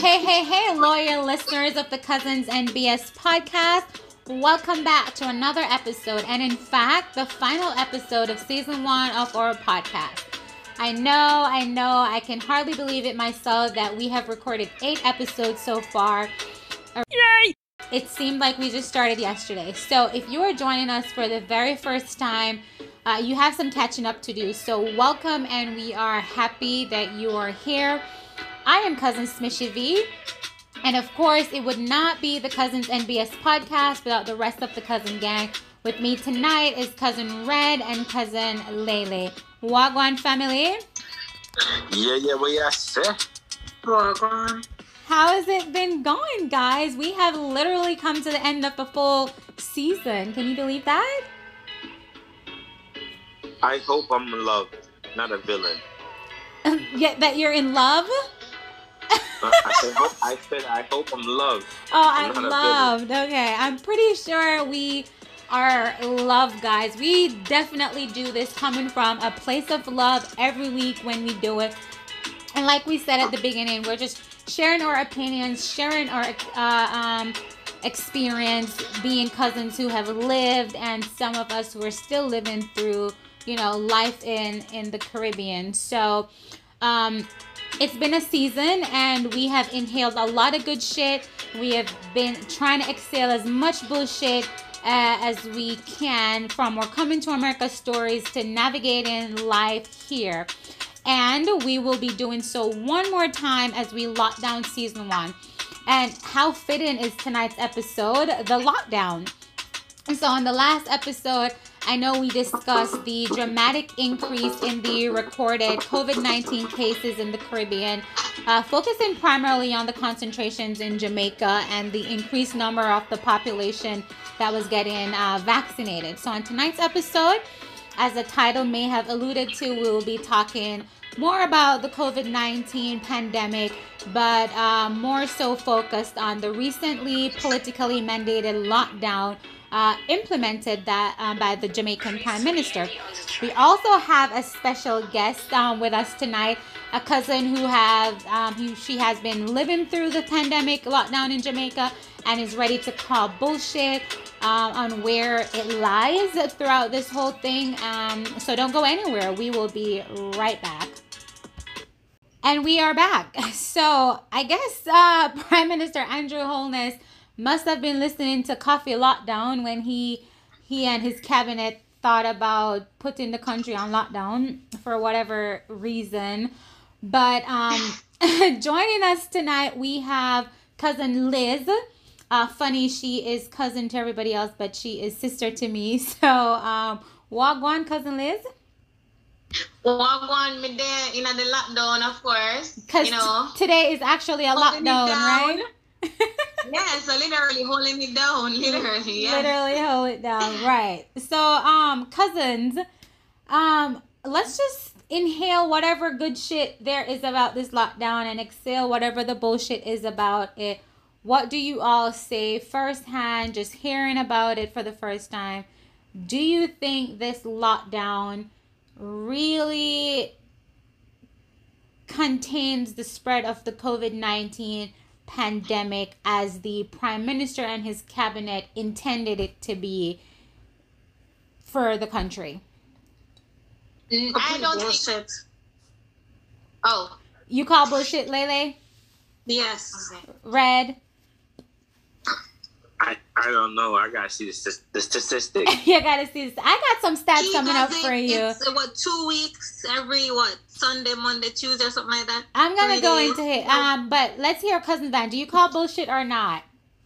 Hey, loyal listeners of the Cousins NBS podcast. Welcome back to another episode, and in fact, the final episode of season 1 of our podcast. I know, I can hardly believe it myself that we have recorded 8 episodes so far. Yay! It seemed like we just started yesterday. So if you are joining us for the very first time, you have some catching up to do. So welcome, and we are happy that you are here. I am Cousin Smishy V, and of course, it would not be the Cousins NBS podcast without the rest of the Cousin gang. With me tonight is Cousin Red and Cousin Lele. Wagwan family. Yeah, what you say? Wagwan. How has it been going, guys? We have literally come to the end of the full season. Can you believe that? I hope I'm loved, not a villain. Yeah, that you're in love? I hope I'm loved. Oh, I'm loved. Okay, I'm pretty sure we are loved, guys. We definitely do this coming from a place of love every week when we do it. And like we said at the beginning, we're just sharing our opinions, sharing our experience, being cousins who have lived, and some of us who are still living through, life in the Caribbean. So, it's been a season, and we have inhaled a lot of good shit. We have been trying to exhale as much bullshit as we can, from our Coming to America stories to navigating life here. And we will be doing so one more time as we lock down season 1. And how fitting is tonight's episode, the lockdown. So on the last episode, I know we discussed the dramatic increase in the recorded COVID-19 cases in the Caribbean, focusing primarily on the concentrations in Jamaica and the increased number of the population that was getting vaccinated. So on tonight's episode, as the title may have alluded to, we will be talking more about the COVID-19 pandemic, but more so focused on the recently politically mandated lockdown implemented by the Jamaican Prime Minister. We also have a special guest with us tonight, a cousin she has been living through the pandemic lockdown in Jamaica and is ready to call bullshit on where it lies throughout this whole thing. So don't go anywhere. We will be right back. And we are back. So I guess Prime Minister Andrew Holness must have been listening to Coffee Lockdown when he and his cabinet thought about putting the country on lockdown for whatever reason. But joining us tonight, we have Cousin Liz. Funny, she is cousin to everybody else, but she is sister to me. So, wagwan, Cousin Liz. Wagwan, me there in the lockdown, of course. Because today is actually a lockdown, right? Yeah, so literally holding it down, literally, yeah. Literally hold it down, right. So, cousins, let's just inhale whatever good shit there is about this lockdown and exhale whatever the bullshit is about it. What do you all say firsthand, just hearing about it for the first time? Do you think this lockdown really contains the spread of the COVID-19 pandemic as the Prime Minister and his cabinet intended it to be for the country? I don't think. Oh. You call bullshit, Lele? Yes. Okay. Red? I don't know. I gotta see the statistic. You gotta see this. I got some stats coming up for you. It's 2 weeks every Sunday, Monday, Tuesday, or something like that. I'm gonna go into it. But let's hear Cousin Van. Do you call bullshit or not?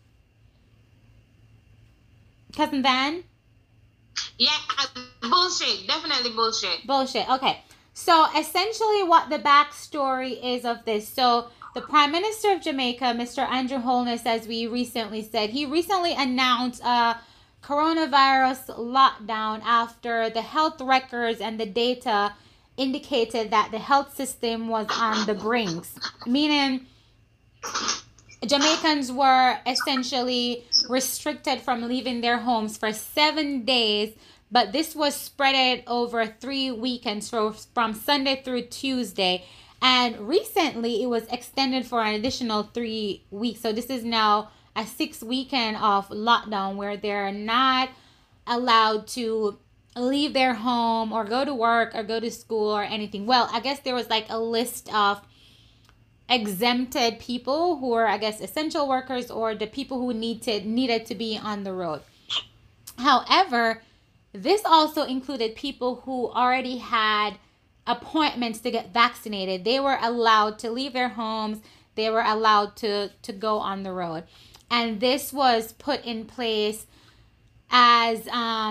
Cousin Van? Yeah, bullshit. Definitely bullshit. Bullshit. Okay. So essentially, what the backstory is of this. So the Prime Minister of Jamaica, Mr. Andrew Holness, as we recently said, he recently announced a coronavirus lockdown after the health records and the data indicated that the health system was on the brinks, meaning Jamaicans were essentially restricted from leaving their homes for 7 days, but this was spread over 3 weekends, so from Sunday through Tuesday. And recently, it was extended for an additional 3 weeks. So this is now a 6 weekend of lockdown where they're not allowed to leave their home or go to work or go to school or anything. Well, I guess there was like a list of exempted people who are, I guess, essential workers or the people who needed to be on the road. However, this also included people who already had appointments to get vaccinated. They were allowed to leave their homes. They were allowed to go on the road. And this was put in place as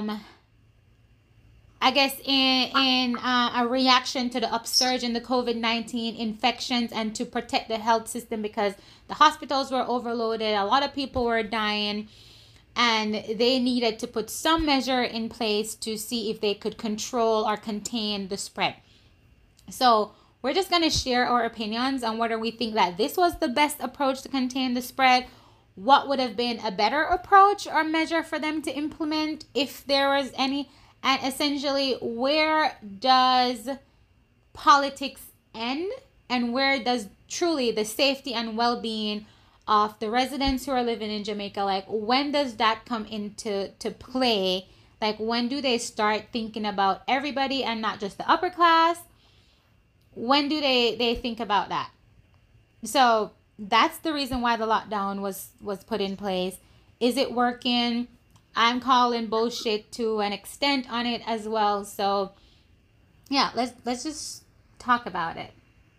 I guess in a reaction to the upsurge in the COVID-19 infections and to protect the health system because the hospitals were overloaded. A lot of people were dying and they needed to put some measure in place to see if they could control or contain the spread. So we're just going to share our opinions on whether we think that this was the best approach to contain the spread, what would have been a better approach or measure for them to implement if there was any, and essentially where does politics end and where does truly the safety and well-being of the residents who are living in Jamaica, like when does that come into play? Like when do they start thinking about everybody and not just the upper class? When do they think about that? So that's the reason why the lockdown was put in place. Is it working? I'm calling bullshit to an extent on it as well. So yeah, let's just talk about it.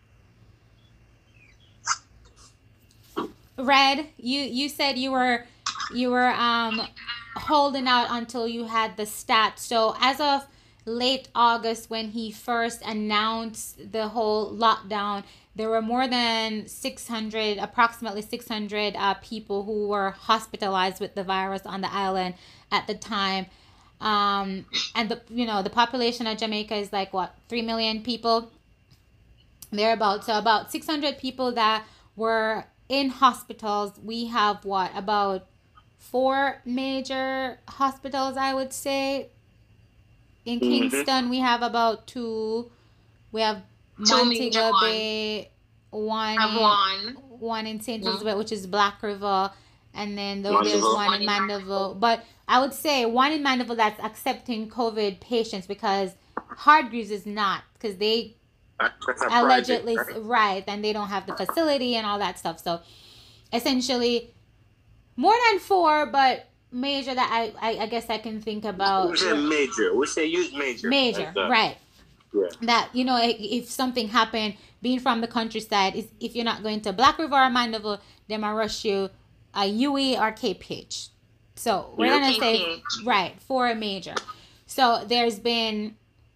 Red, you said you were holding out until you had the stats. So as of late August, when he first announced the whole lockdown, there were more than approximately 600 people who were hospitalized with the virus on the island at the time. And the population of Jamaica is like 3 million people, thereabouts. So about 600 people that were in hospitals. We have about 4 major hospitals, I would say. In Kingston, we have about 2. We have Montego Bay, one in St. Elizabeth, which is Black River, and then there's one in Mandeville. But I would say one in Mandeville that's accepting COVID patients because Hargreaves is not, because they allegedly right, and they don't have the facility and all that stuff. So essentially, more than 4, but major that I guess I can think about. We say major. We say use major. Major, right. Yeah. That, if something happened, being from the countryside, if you're not going to Black River or Mandeville, they might rush you a UE or KPH. So we're going to say, right, for a major. So there's been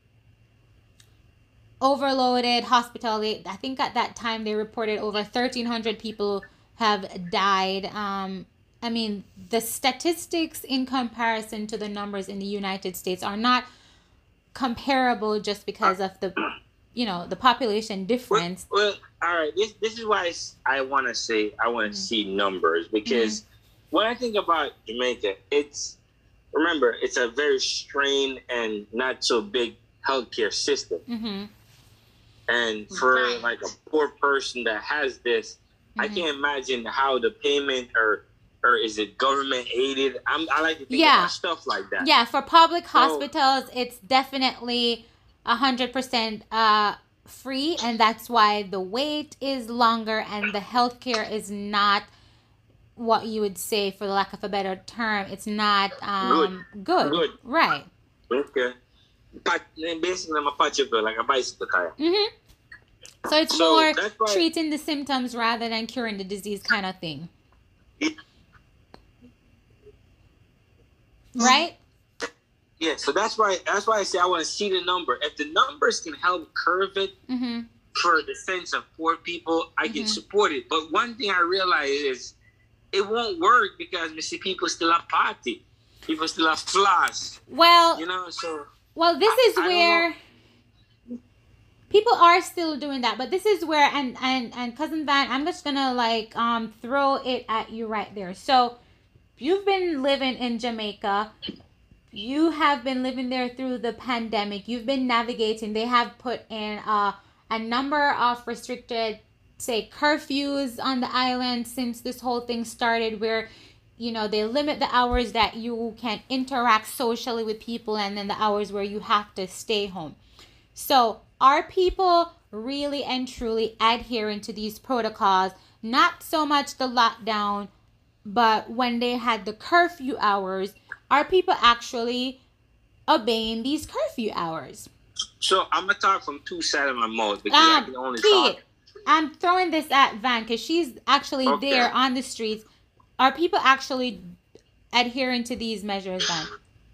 overloaded hospital. I think at that time they reported over 1,300 people have died. I mean, the statistics in comparison to the numbers in the United States are not comparable just because of the population difference. Well, all right. This is why I want to say I want to see numbers, because when I think about Jamaica, it's a very strained and not so big healthcare system. And for like a poor person that has this, I can't imagine how the payment or is it government aided? I like to think about stuff like that. Yeah, for public hospitals, it's definitely 100% free, and that's why the wait is longer and the healthcare is not what you would say, for the lack of a better term, it's not good. Right. Okay. But basically, I'm a patch of like a bicycle tire. So it's more treating the symptoms rather than curing the disease kind of thing. Right? Yeah, so that's why I say I want to see the number. If the numbers can help curve it for the sense of poor people, I can support it. But one thing I realize is it won't work because we see people still have party. People still have flaws. Well, so... Well, this is where people are still doing that. But this is where, and Cousin Van, I'm just going to throw it at you right there. So you've been living in Jamaica. You have been living there through the pandemic. You've been navigating. They have put in a a number of restricted, say, curfews on the island since this whole thing started, where they limit the hours that you can interact socially with people, and then the hours where you have to stay home. So are people really and truly adhering to these protocols? Not so much the lockdown, but when they had the curfew hours, are people actually obeying these curfew hours? So I'm gonna talk from two sides of my mouth because I can only talk. I'm throwing this at Van because she's actually there on the streets. Are people actually adhering to these measures, Van?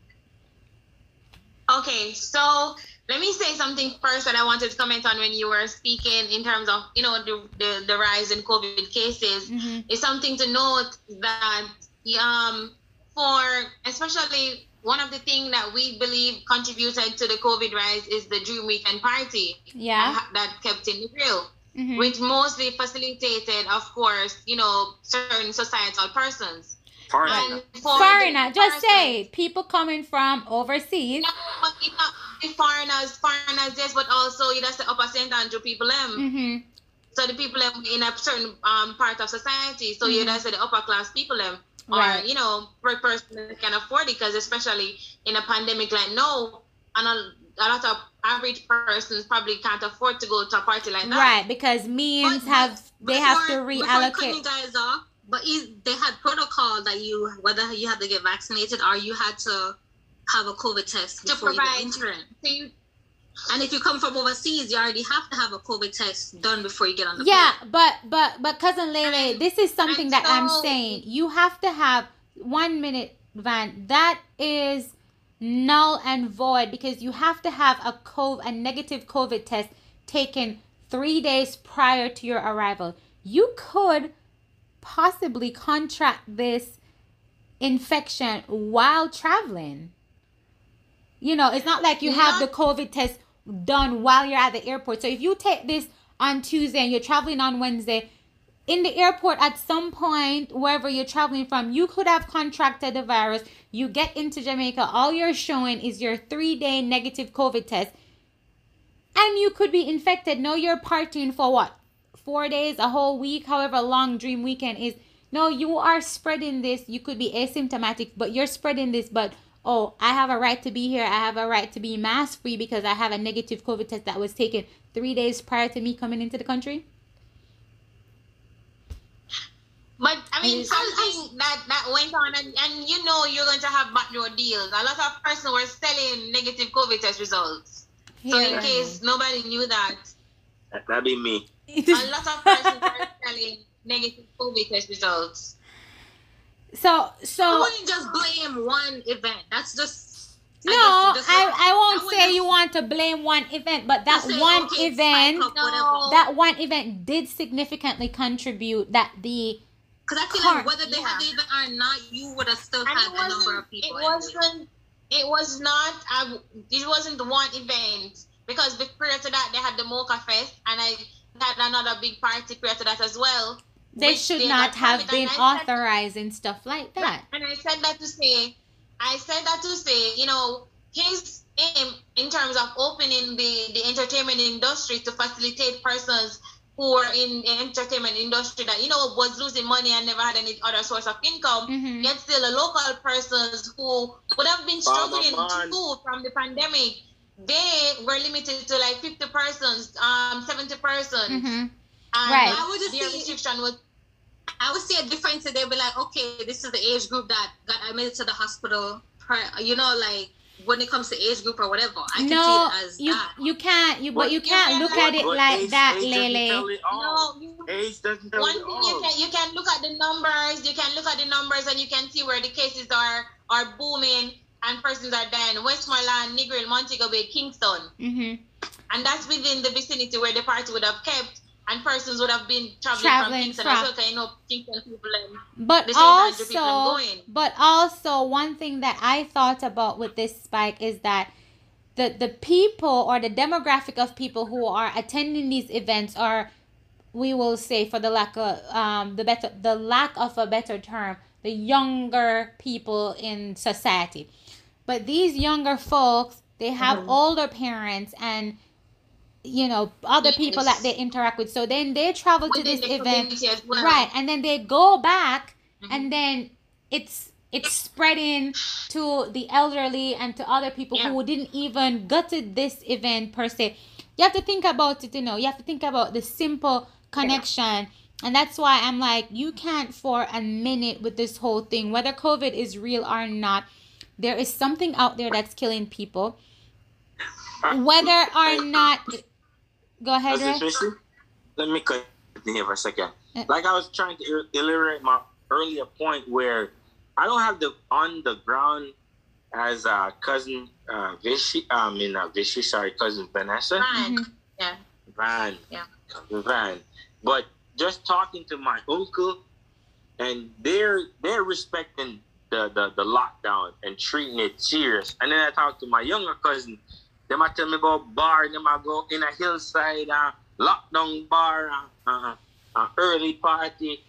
Okay, so let me say something first that I wanted to comment on when you were speaking in terms of, the rise in COVID cases. It's something to note that for especially one of the things that we believe contributed to the COVID rise is the Dream Weekend party. Yeah. That kept in the grill. Which mostly facilitated, of course, certain societal persons. Foreigner, just say people coming from overseas. But the foreigners, yes, but also that's the upper St. Andrew people. So the people in a certain part of society. So that's the upper class people. Right. Or per person that can afford it, because especially in a pandemic like now, and a lot of average persons probably can't afford to go to a party like that. Right, because means have to reallocate. You guys off, but they had protocol that whether you had to get vaccinated or you had to have a COVID test before you enter it. And if you come from overseas, you already have to have a COVID test done before you get on the plane. Yeah, but Cousin Lele, this is something that I'm saying. You have to have 1 minute, Van. That is null and void, because you have to have a negative COVID test taken 3 days prior to your arrival. You could possibly contract this infection while traveling. It's not like you have the COVID test done while you're at the airport. So if you take this on Tuesday and you're traveling on Wednesday, in the airport at some point, wherever you're traveling from, you could have contracted the virus. You get into Jamaica, all you're showing is your 3-day negative COVID test, and you could be infected. No, you're partying for what? 4 days, a whole week, however long Dream Weekend is. No, you are spreading this. You could be asymptomatic, but you're spreading this. But, I have a right to be here. I have a right to be mask free because I have a negative COVID test that was taken 3 days prior to me coming into the country. But I mean, something that went on, and you're going to have backdoor deals. A lot of persons were selling negative COVID test results. So in case nobody knew that'd be me. A lot of persons were selling negative COVID test results. So I wouldn't just blame one event. That's just I won't say you want to blame one event, but that one event did significantly contrib't that the. Because I feel like whether they had the event or not, you would have still had a number of people. It wasn't the one event, because prior to that they had the Mocha Fest, and I had another big party prior to that as well. They should not have been authorizing stuff like that. And I said that to say, his aim in terms of opening the entertainment industry to facilitate persons who are in the entertainment industry that was losing money and never had any other source of income, yet still a local persons who would have been struggling too from the pandemic. They were limited to like 50 persons, 70 persons. And I would see a difference. They'd be like, okay, this is the age group that got admitted to the hospital. When it comes to age group or whatever, I can see it as that. You can't look at it like that, Lele. Age doesn't tell One thing you can look at the numbers. You can look at the numbers and you can see where the cases are booming and persons are dying. Westmoreland, Negril, Montego Bay, Kingston, and that's within the vicinity where the party would have kept. And persons would have been traveling from Kingston as well, Kingston people But also, one thing that I thought about with this spike is that the people or the demographic of people who are attending these events are, we will say, for the lack of a better term, the younger people in society. But these younger folks, they have older parents, and other people that they interact with. So then they travel to this event, well. right? And then they go back, and then it's spreading to the elderly and to other people who didn't even go to this event per se. You have to think about it, you have to think about the simple connection. And that's why I'm like, you can't for a minute with this whole thing, whether COVID is real or not, there is something out there that's killing people. Whether or not, go ahead, Ray. Let me cut in here for a second. Like I was trying to illustrate my earlier point where I don't have the on the ground as cousin Vichy, cousin Vanessa. Van. Van. But just talking to my uncle, and they're respecting the lockdown and treating it serious. And then I talk to my younger cousin. They might tell me about bar. They might go in a hillside lockdown bar, early party,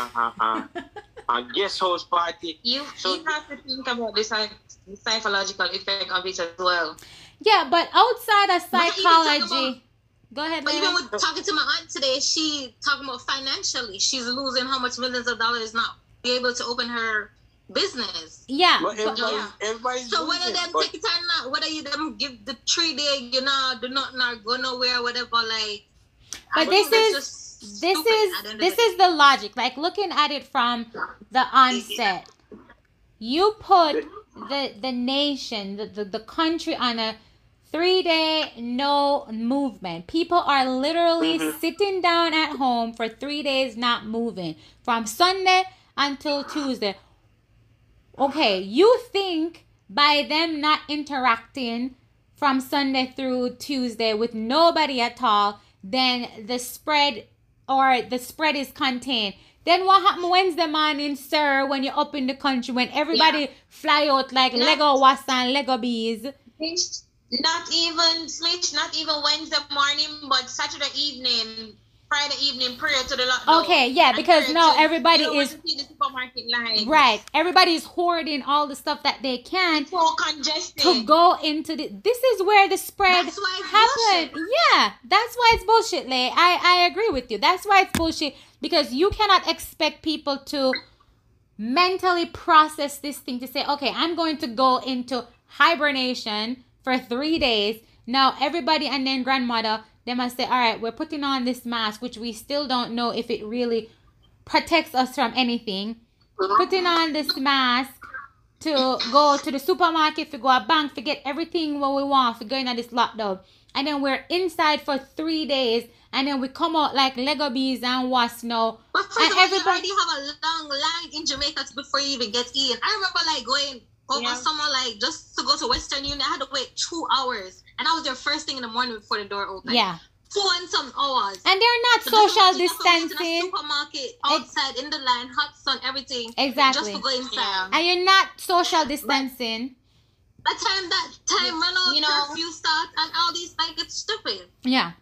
guest house party. You have to think about the psychological effect of it as well. Yeah, but outside of psychology, go ahead. But even with talking to my aunt today, she talking about financially, she's losing how much millions of dollars not be able to open her business. Yeah. But everybody's so whether them take it or not, whether you them give the 3 day, do not go nowhere, whatever, like. But this is the logic. Like looking at it from the onset, you put the nation, the country on a 3-day no movement. People are literally sitting down at home for 3 days, not moving from Sunday until Tuesday. Okay, you think by them not interacting from Sunday through Tuesday with nobody at all, then the spread is contained. Then what happened Wednesday morning, sir, when you're up in the country, when everybody fly out like Lego wasps and Lego bees? Not even Wednesday morning, but Saturday evening, Friday evening prior to the lockdown. Okay, yeah, because now everybody is see the supermarket line. right. Everybody is hoarding all the stuff that they can so congested to go into this is where the spread happened. Yeah, that's why it's bullshit, Lay. I agree with you. That's why it's bullshit, because you cannot expect people to mentally process this thing to say, okay, I'm going to go into hibernation for 3 days. Now everybody and their grandmother, they must say, all right, we're putting on this mask, which we still don't know if it really protects us from anything. Putting on this mask to go to the supermarket, to go a bank, to get everything what we want, for going on this lockdown. And then we're inside for 3 days, and then we come out like Lego bees and wasps now. But first of all, you already have a long line in Jamaica before you even get in. I remember like going over someone like just to go to Western Union. I had to wait 2 hours, and that was their first thing in the morning before the door opened. Yeah. 4 and some hours. And they're not social distancing. Supermarket outside in the line, hot sun, everything. Exactly. Just to go inside. And you're not social distancing. That time run out, curfew start, and all these, like, it's stupid. Yeah.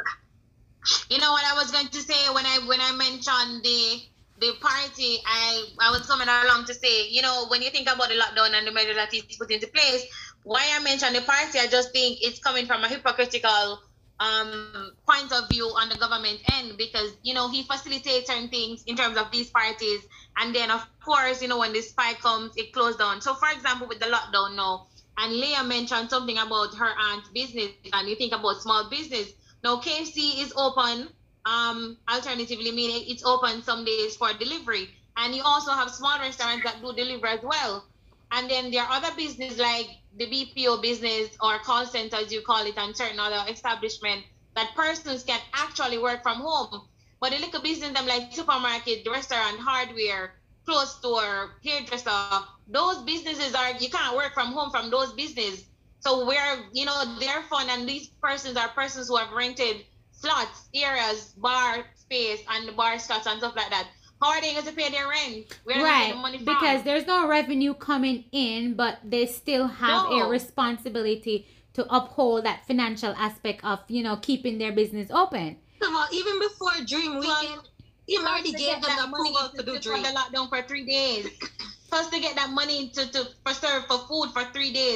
You know what I was going to say when I mentioned the party, I was coming along to say, when you think about the lockdown and the measures that is put into place, why I mentioned the party, I just think it's coming from a hypocritical point of view on the government end, because he facilitates certain things in terms of these parties, and then of course when the spike comes, it closed down. So for example, with the lockdown now, and Leah mentioned something about her aunt's business, and you think about small business. Now KFC is open, alternatively meaning it's open some days for delivery, and you also have small restaurants that do deliver as well. And then there are other businesses like the BPO business or call center, as you call it, and certain other establishments that persons can actually work from home. But the little business, them like supermarket, restaurant, hardware, clothes store, hairdresser, those businesses you can't work from home from those businesses. So they're fun, and these persons are persons who have rented slots, areas, bar space, and the bar slots and stuff like that. How are they going to pay their rent? Where are they getting the money from? Because there's no revenue coming in, but they still have a responsibility to uphold that financial aspect of, keeping their business open. Well, even before Dream Weekend, you already gave them the approval to do Dream. The lockdown for 3 days. First to get that money to serve for food for 3 days,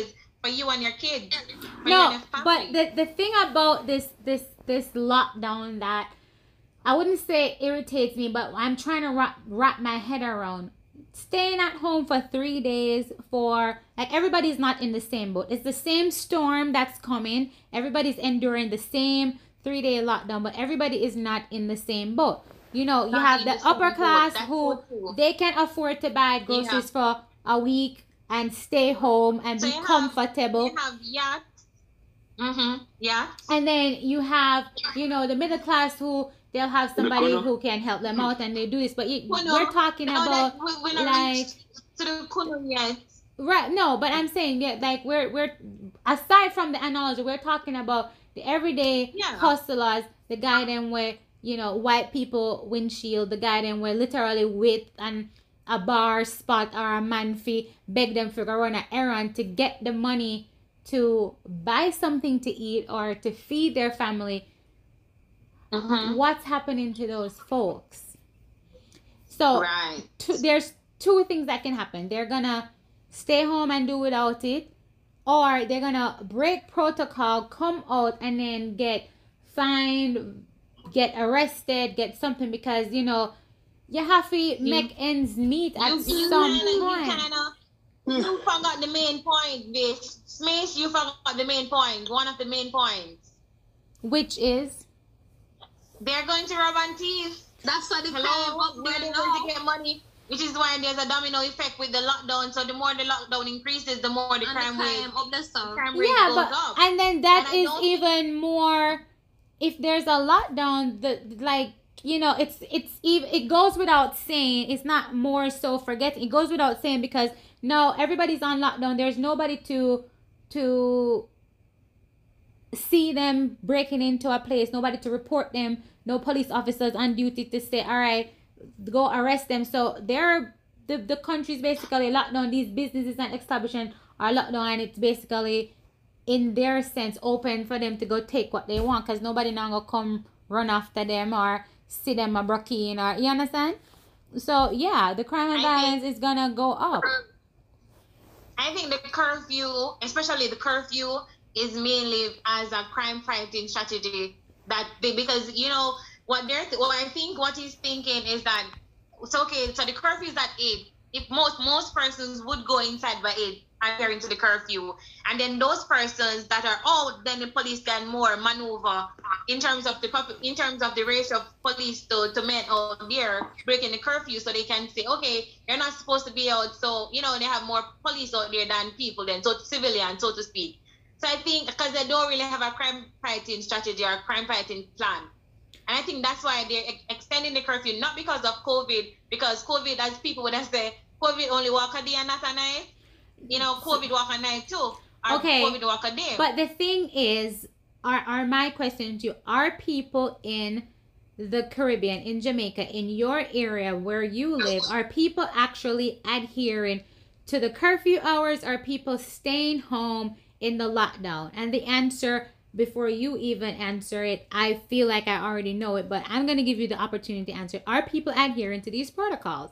for you and your kids. No, but the thing about this lockdown that I wouldn't say irritates me, but I'm trying to wrap my head around. Staying at home for 3 days for, like, everybody's not in the same boat. It's the same storm that's coming. Everybody's enduring the same 3-day lockdown, but everybody is not in the same boat. You know, you have the upper class who they can afford to buy groceries for a week and stay home and be comfortable. You have yachts. Yeah. And then you have, you know, the middle class who they'll have somebody who can help them out and they do this. But we're talking about like to the Kuno yet. Right, no, but I'm saying like we're aside from the analogy, we're talking about the everyday hustlers, the guy them with, you know, white people windshield, the guy them with literally with a bar spot or a man fee, beg them for go run an errand to get the money to buy something to eat or to feed their family. What's happening to those folks? So there's two things that can happen. They're gonna stay home and do without it, or they're gonna break protocol, come out and then get fined, get arrested, get something, because you know you have to make ends meet at some point. You forgot the main point, bitch. Smith, you forgot the main point. One of the main points. Which is? They're going to rob and thief. That's why they're going to get money. Which is why there's a domino effect with the lockdown. So the more the lockdown increases, the more the crime rate goes up. And then that is even more. If there's a lockdown, it goes without saying. It's not more so forgetting. It goes without saying because now everybody's on lockdown. There's nobody to see them breaking into a place, nobody to report them, no police officers on duty to say, all right, go arrest them. So the country's basically locked down. These businesses and establishments are locked down, and it's basically in their sense open for them to go take what they want, because nobody now gonna come run after them or see them a broken, or you understand? So yeah, the crime and violence is gonna go up. I think the curfew, especially the curfew, is mainly as a crime fighting strategy, because you know I think what he's thinking is that it's okay. So the curfew is at 8. If most persons would go inside by 8 adhering to the curfew, and then those persons that are out, then the police can more maneuver in terms of the ratio of police to men out there breaking the curfew, so they can say, okay, you're not supposed to be out, so you know they have more police out there than people, then so civilians, so to speak. So I think because they don't really have a crime fighting strategy or a crime fighting plan. And I think that's why they're extending the curfew, not because of COVID, because COVID, as people would have said, COVID only walk a day and not a night. You know, COVID walk a night too. Or okay. COVID walk a day. But the thing is, are my question to you, are people in the Caribbean, in Jamaica, in your area where you live, are people actually adhering to the curfew hours? Are people staying home in the lockdown? And the answer, before you even answer it, I feel like I already know it, but I'm going to give you the opportunity to answer. Are people adhering to these protocols?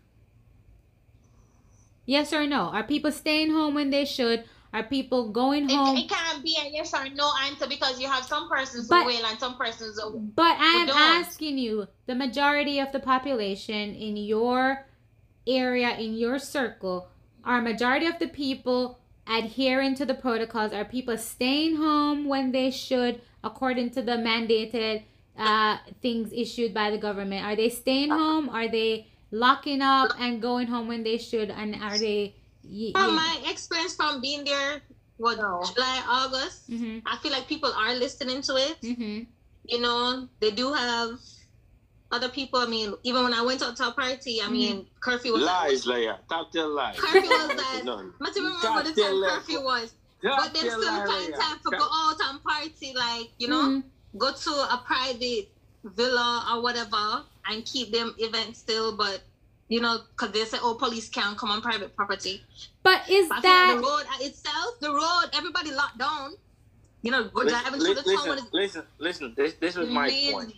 Yes or no? Are people staying home when they should? Are people going home? It can't be a yes or no answer, because you have some persons who will and some persons who But I am asking you, the majority of the population in your area, in your circle, are majority of the people adhering to the protocols? Are people staying home when they should, according to the mandated things issued by the government? Are they staying home? Are they locking up and going home when they should? And are they... From my experience from being there, July, August, I feel like people are listening to it. You know, they do have other people. I mean, even when I went out to a party, I mean, curfew was... Lies, Leia. Stop telling lies. Curfew was that... I don't remember the time curfew was. But then still find time to go out and party, like, you know, go to a private villa or whatever and keep them events still, but... You know, because they say, oh, police can't come on private property. But that... the road itself, everybody locked down. You know, go driving to the town. Listen. This was my point.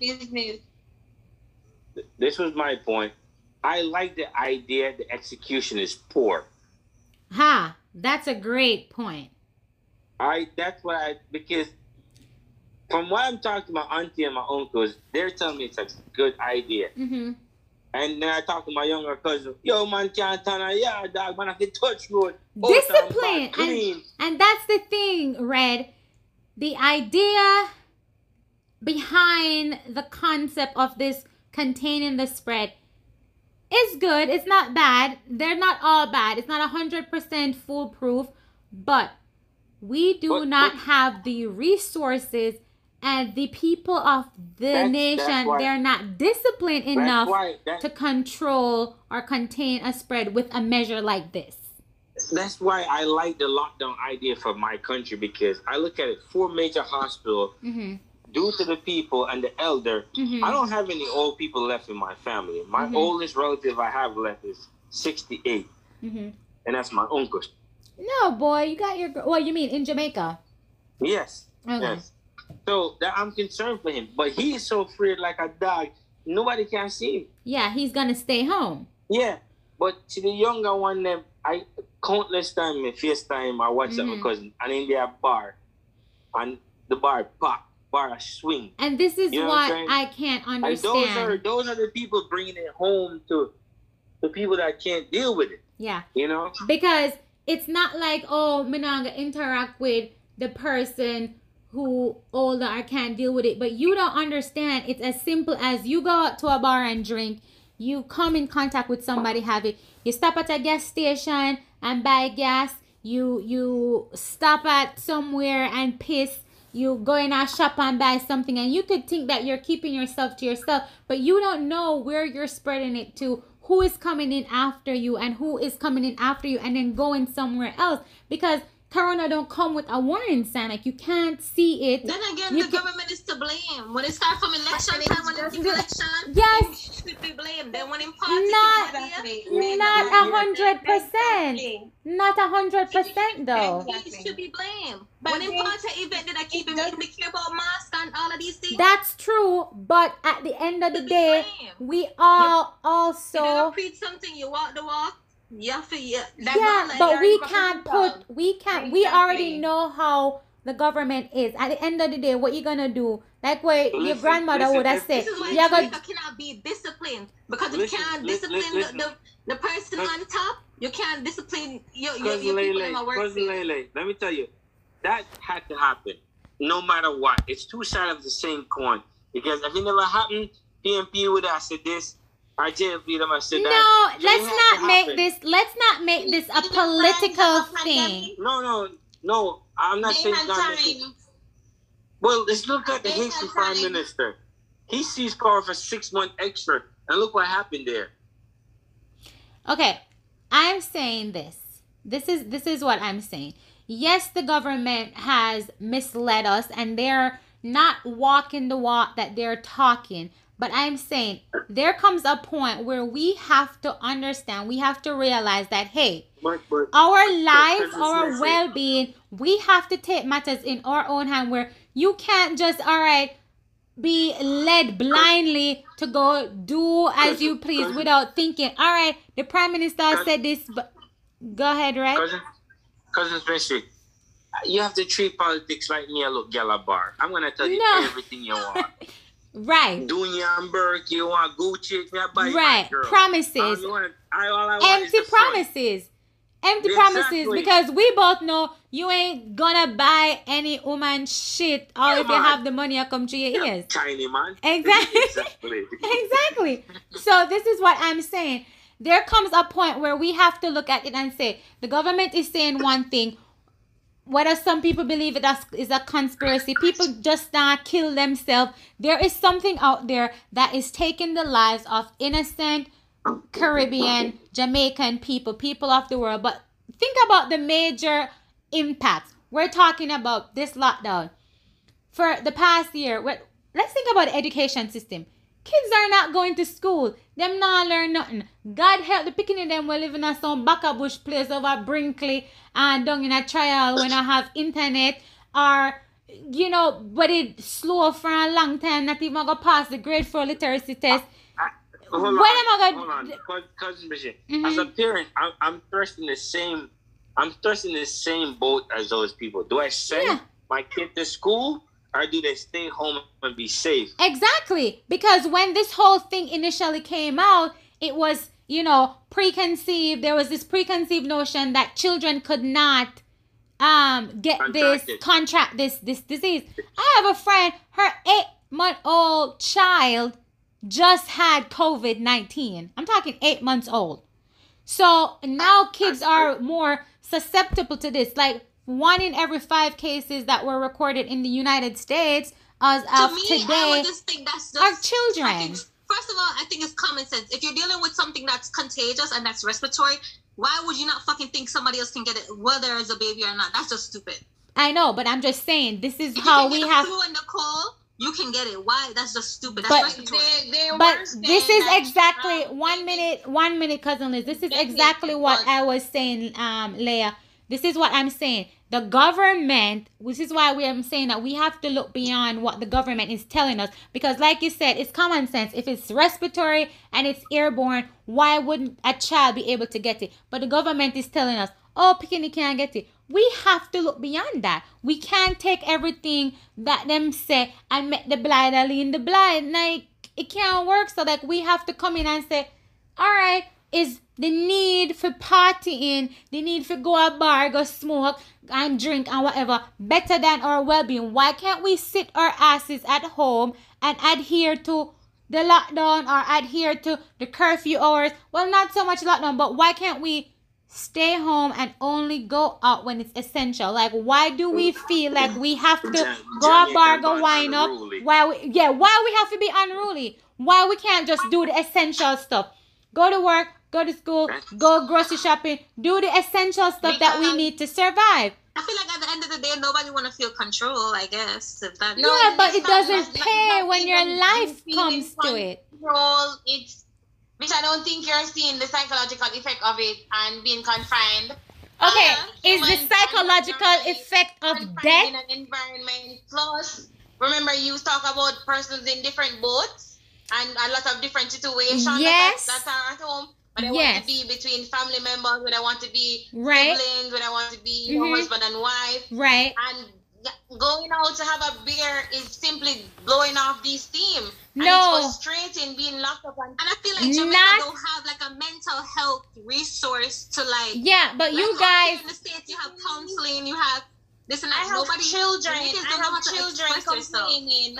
This was my point. I like the idea the execution is poor. That's a great point. That's what because from what I'm talking to my auntie and my uncles, they're telling me it's a good idea. Mm-hmm. And then I talk to my younger cousin, yo man can't turn a yard dog, man I can touch road. Discipline. Clean. And that's the thing, Red. The idea behind the concept of this containing the spread is good. It's not bad. They're not all bad. It's not 100% foolproof, but we do not have the resources, and the people of the nation, they're not disciplined enough to control or contain a spread with a measure like this. That's why I like the lockdown idea for my country, because I look at it, 4 major hospitals, due to the people and the elder. I don't have any old people left in my family. My oldest relative I have left is 68, and that's my uncle. No, boy, you got your... Well, you mean in Jamaica? Yes, yes. So that I'm concerned for him, but he's so afraid like a dog. Nobody can see him. Yeah, he's gonna stay home. Yeah, but to the younger one, them I countless time in FaceTime or WhatsApp my cousin, and in their bar, and the bar pop, bar swing. And this is what I can't understand. And those are the people bringing it home to the people that can't deal with it. Yeah, you know, because it's not like, oh, me not gonna interact with the person who older or can't deal with it, but you don't understand. It's as simple as you go out to a bar and drink, you come in contact with somebody have it, you stop at a gas station and buy gas, you stop at somewhere and piss, you go in a shop and buy something, and you could think that you're keeping yourself to yourself, but you don't know where you're spreading it to, who is coming in after you and who is coming in after you and then going somewhere else, because Corona don't come with a warning sign. Like, you can't see it. Then again, the government is to blame. When it starts from election time, when it's election, yes, should be blamed. Then when in party, not 100%. Not 100% though. He should be blamed. But when in party event, did I keep him in the care about mask and all of these things? That's true, but at the end of the day, we all also. You never preach something, you walk the walk. Yeah, but we can't put, we already know how the government is. At the end of the day, what you gonna do? Like what your grandmother would have said. This is why Jamaica cannot be disciplined, because you can't discipline the person on top. You can't discipline your people in my work. Cousin Lele, let me tell you, that had to happen, no matter what. It's two sides of the same coin. Because if it never happened, PNP would have said this. No, let's not make this a political thing. No, I'm not saying that. Well, let's look at the Haitian Prime Minister. He seized power for 6 months extra, and look what happened there. Okay, I'm saying this. This is what I'm saying. Yes, the government has misled us, and they're not walking the walk that they're talking. But I'm saying there comes a point where we have to understand, we have to realize that, hey, our life, our well-being, we have to take matters in our own hand, where you can't just, be led blindly to go do as you please without thinking, the Prime Minister said this, but go ahead, right? Cousin Tracy, you have to treat politics like me a little gala bar. I'm going to tell you everything you want. Right. Dunya Burke, you want Gucci, right. Promises. Empty promises. Empty promises. Because we both know you ain't gonna buy any woman shit, or if you have the money, I come to your ears. Tiny man. Exactly. Exactly. So this is what I'm saying. There comes a point where we have to look at it and say, the government is saying one thing. Whether some people believe it is a conspiracy, people just not kill themselves. There is something out there that is taking the lives of innocent Caribbean, Jamaican people of the world. But think about the major impacts. We're talking about this lockdown. For the past year, let's think about the education system. Kids are not going to school. Them not learn nothing. God help the picking of them will live in some Backabush place over Brinkley and down in a trial when I have internet, or but it's slow for a long time, not even gonna pass the grade 4 literacy test. Hold on. Cousin Bishop, as a parent, I'm trusting the same I'm thrust in the same boat as those people. Do I send my kid to school, or do they stay home and be safe? Exactly. Because when this whole thing initially came out, it was, preconceived. There was this preconceived notion that children could not get this disease. I have a friend, her 8-month-old child just had COVID-19. I'm talking 8 months old. So now kids are more susceptible to this. Like 1 in every 5 cases that were recorded in the United States as of today I would just think that's just, are children. First of all, I think it's common sense. If you're dealing with something that's contagious and that's respiratory, why would you not fucking think somebody else can get it, whether it's a baby or not? That's just stupid. I know, but I'm just saying, this is how we have... Flu and the cold, you can get it. Why? That's just stupid. That's respiratory. But this is exactly... 1 minute, Cousin Liz. This is exactly what I was saying, Leah. This is what I'm saying. The government, which is why I'm saying that we have to look beyond what the government is telling us. Because like you said, it's common sense. If it's respiratory and it's airborne, why wouldn't a child be able to get it? But the government is telling us, oh, Pikini can't get it. We have to look beyond that. We can't take everything that them say and make the blind lean the blind. Like, it can't work. So like we have to come in and say, all right, is the need for partying, the need for go a bar, go smoke and drink and whatever better than our well-being? Why can't we sit our asses at home and adhere to the lockdown or adhere to the curfew hours? Well, not so much lockdown, but why can't we stay home and only go out when it's essential? Like, why do we feel like we have to go a bar, go wine up? Why we have to be unruly? Why we can't just do the essential stuff? Go to work, go to school, go grocery shopping, do the essential stuff that we need to survive. I feel like at the end of the day, nobody want to feel control, I guess. If that, but it doesn't pay when your life comes to it. Which I don't think you're seeing the psychological effect of it and being confined. Okay, is the psychological effect of death? In an environment. Plus, remember you talk about persons in different boats and a lot of different situations that are at home. When I want to be between family members, when I want to be siblings, when I want to be husband and wife. Right. And going out to have a beer is simply blowing off these steam. And no. It's frustrating being locked up. And I feel like Jamaica don't have like a mental health resource to like... Yeah, but you guys... In the States, you have counseling, you have this and that. I have children. I have children complaining.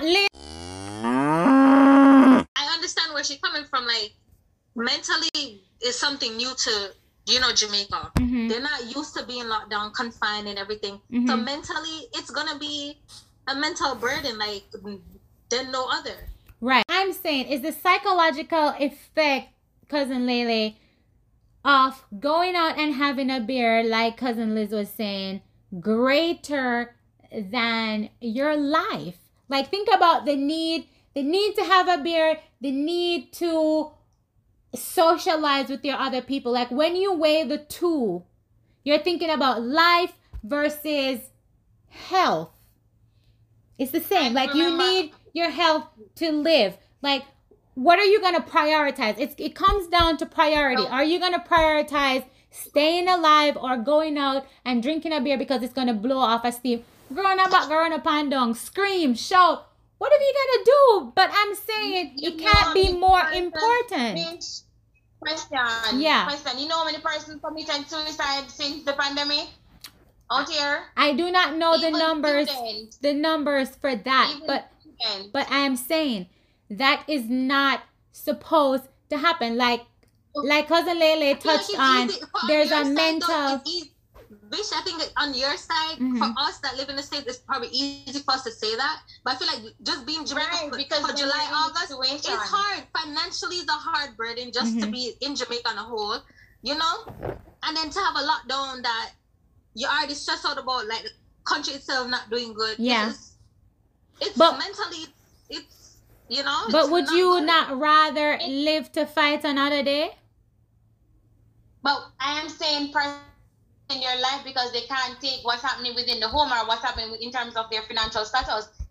I understand where she's coming from. Like, mentally is something new to Jamaica. They're not used to being locked down, confined and everything. So mentally it's gonna be a mental burden like than no other. Right. I'm saying is the psychological effect, Cousin Lele, of going out and having a beer, like Cousin Liz was saying, greater than your life. Like, think about the need to have a beer, the need to socialize with your other people. Like, when you weigh the two, you're thinking about life versus health. It's the same. Like, you need your health to live. Like, what are you going to prioritize? It comes down to priority. Are you going to prioritize staying alive or going out and drinking a beer because it's going to blow off a steam? Growing up and down, scream, shout. Whatever you gotta do, but I'm saying it can't be more important. Question. Yeah. Question. You know how many persons committed suicide since the pandemic out here? I do not know the numbers for that, but I am saying that is not supposed to happen. Like Cousin Lele touched on, there's a mental. Bitch, I think on your side, for us that live in the States, it's probably easy for us to say that. But I feel like just being Jamaica for July, August, it's hard. Financially, it's a hard burden just to be in Jamaica on a whole, And then to have a lockdown that you're already stressed out about, like, the country itself not doing good. Yeah. It's mentally, But would you not rather live to fight another day? But I am saying in your life because they can't take what's happening within the home or what's happening in terms of their financial status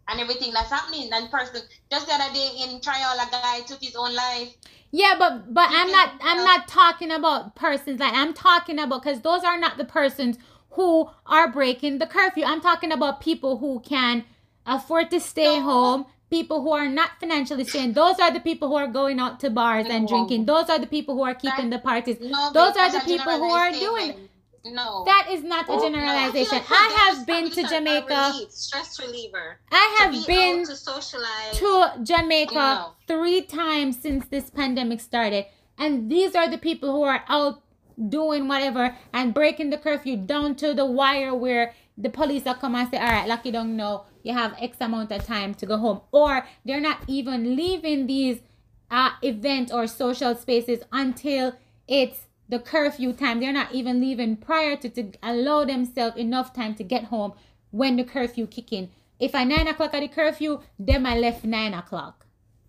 and everything that's happening. And person, just the other day in trial, a guy took his own life. Yeah, but I'm not talking about persons. Like, I'm talking about, because those are not the persons who are breaking the curfew. I'm talking about people who can afford to stay home, people who are not financially strained. Those are the people who are going out to bars and drinking. Those are the people who are keeping the parties. Those are the people who are doing. No, that is not a generalization. I have been to Jamaica. Stress reliever. I have been to socialize to Jamaica 3 times since this pandemic started, and these are the people who are out doing whatever and breaking the curfew down to the wire, where the police will come and say, all right, Lucky don't know, you have X amount of time to go home. Or they're not even leaving these event or social spaces until it's the curfew time. They're not even leaving prior to allow themselves enough time to get home when the curfew kick in. If I 9 o'clock at the curfew, them I left 9 o'clock.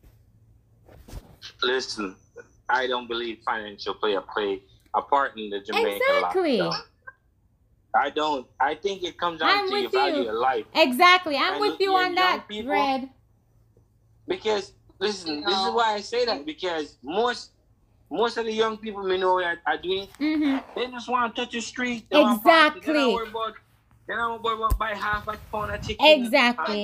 Listen, I don't believe financial play a part in the Jamaican lockdown. I don't. I think it comes down to your value of life. Exactly. I'm with you on that, Red. Because, listen, this is why I say that. Because most of the young people we know are doing, they just want to touch the street. Exactly. They don't worry about buy half a pound of chicken. Exactly.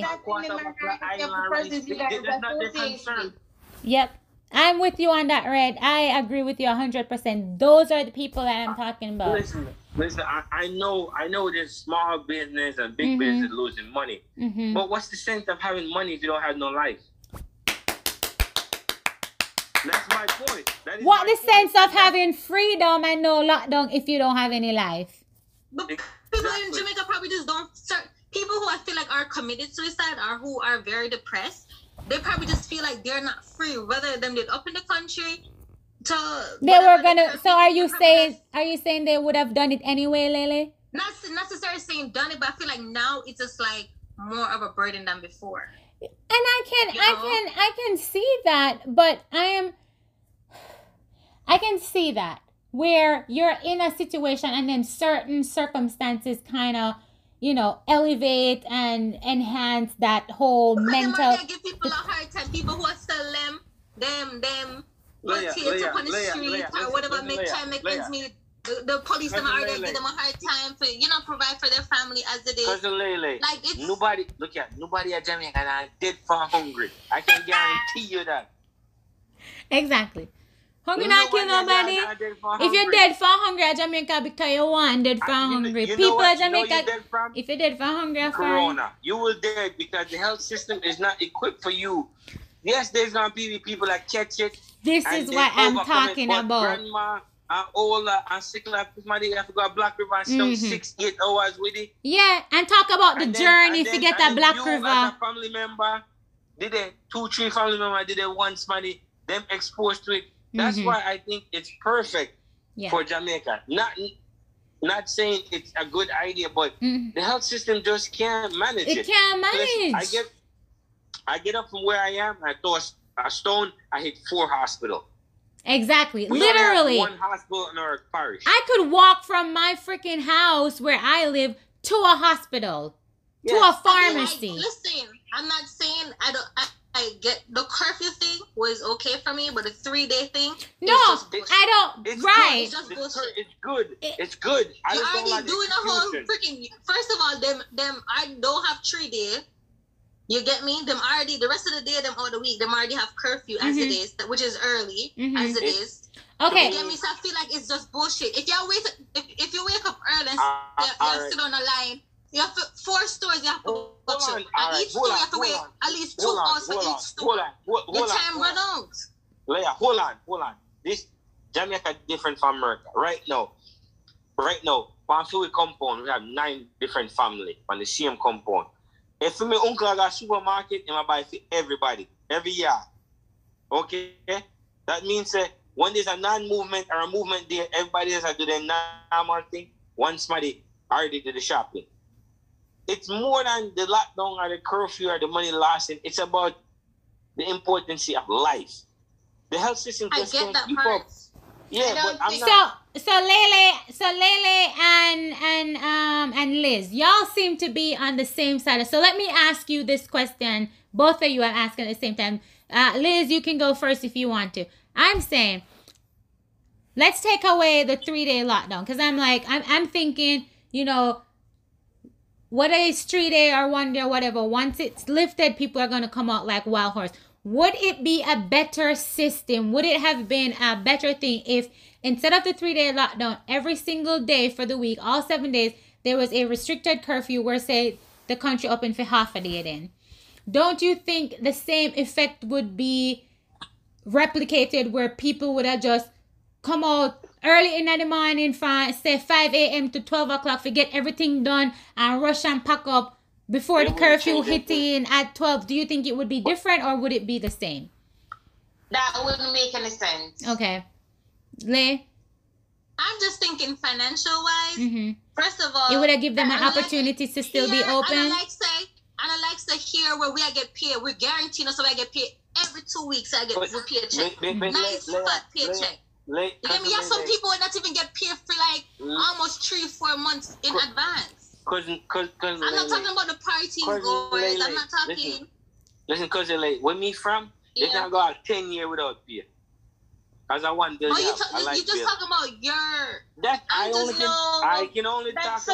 Yep. I'm with you on that, Red. I agree with you 100%. Those are the people that I'm talking about. Listen. I know there's small business and big business losing money. But what's the sense of having money if you don't have no life? That's my point. What the sense of having freedom and no lockdown if you don't have any life? But people in Jamaica probably just don't. People who I feel like are committed suicide or who are very depressed, they probably just feel like they're not free. Whether them did up in the country they were gonna. So are you saying they would have done it anyway, Lele? Not necessarily saying done it, but I feel like now it's just like more of a burden than before. And I can see that, but I can see that where you're in a situation and then certain circumstances kind of, elevate and enhance that whole mental. They give people a hard time. People who are still them to on the street or whatever, make ends meet. The police them already give them a hard time for provide for their family as it is. Cousin Lele, like it's nobody at Jamaica and I dead for hungry. I can guarantee you that. Exactly. Hungry not kill nobody. If you're dead for hungry at Jamaica because you want dead for hungry. People at Jamaica, if you're dead for hungry, Corona, you will dead because the health system is not equipped for you. Yes, there's gonna be people that catch it. This is what I'm talking about. Grandma and all and sick like somebody have to go to Black River and stay 6-8 hours with it. Yeah, and talk about the journey to get that Black River. As a family member, did it 2-3 family member did it once, somebody them exposed to it. That's why I think it's perfect for Jamaica. Not saying it's a good idea, but the health system just can't manage it. It can't manage. I get up from where I am, I throw a stone, I hit 4 hospitals. Exactly. Literally. One hospital in our parish. I could walk from my freaking house where I live to a hospital, to a pharmacy. Listen, I'm not saying I get the curfew thing was okay for me, but the 3-day thing. No, I don't. It's right. It's just bullshit. It's good. It's good. You're already doing a whole freaking. First of all, them I don't have 3-day. You get me? Them already the rest of the day, them all the week, them already have curfew as it is, which is early as it is. Okay. You get me? So I feel like it's just bullshit. If you wake up early and you sit on a line, you have 4 stores you have to go to. And each store you have to wait at least 2 hours for each store. Your time run out. Leia, hold on. This Jamaica different from America. Right now, on Philly compound, we have 9 different families on the same compound. If my uncle got a supermarket, he might buy for everybody, every year. Okay? That means when there's a non-movement or a movement there, everybody else do their normal thing. One somebody already did the shopping. It's more than the lockdown or the curfew or the money lasting. It's about the importance of life. The health system just can't keep up. Yeah, but I'm not. So Lele and Liz, y'all seem to be on the same side. So let me ask you this question. Both of you are asking at the same time. Liz, you can go first if you want to. I'm saying, let's take away the 3-day lockdown, because I'm thinking, you know, whether it's 3-day or 1 day or whatever, once it's lifted, people are gonna come out like wild horse. Would it be a better system? Would it have been a better thing if instead of the 3-day lockdown, every single day for the week, all 7 days, there was a restricted curfew where, say, the country open for half a day then? Don't you think the same effect would be replicated where people would have just come out early in the morning from, say, 5 a.m. to 12 o'clock to get everything done and rush and pack up before the curfew hit in at 12? Do you think it would be different or would it be the same? That wouldn't make any sense. Okay. Lay? I'm just thinking financial wise. Mm-hmm. First of all, it would have given them an opportunity to still be open. And I like say here where we get paid, we're guaranteed so I get paid every 2 weeks. I get a paycheck. Nice fat paycheck. You get me? Yeah, some people would not even get paid for like almost 3-4 months in advance. I'm not talking about the party goers. I'm not talking. Listen, cousin, like where me from, they can go out 10 years without pay. Cause I want to. You just talking about your. That I can only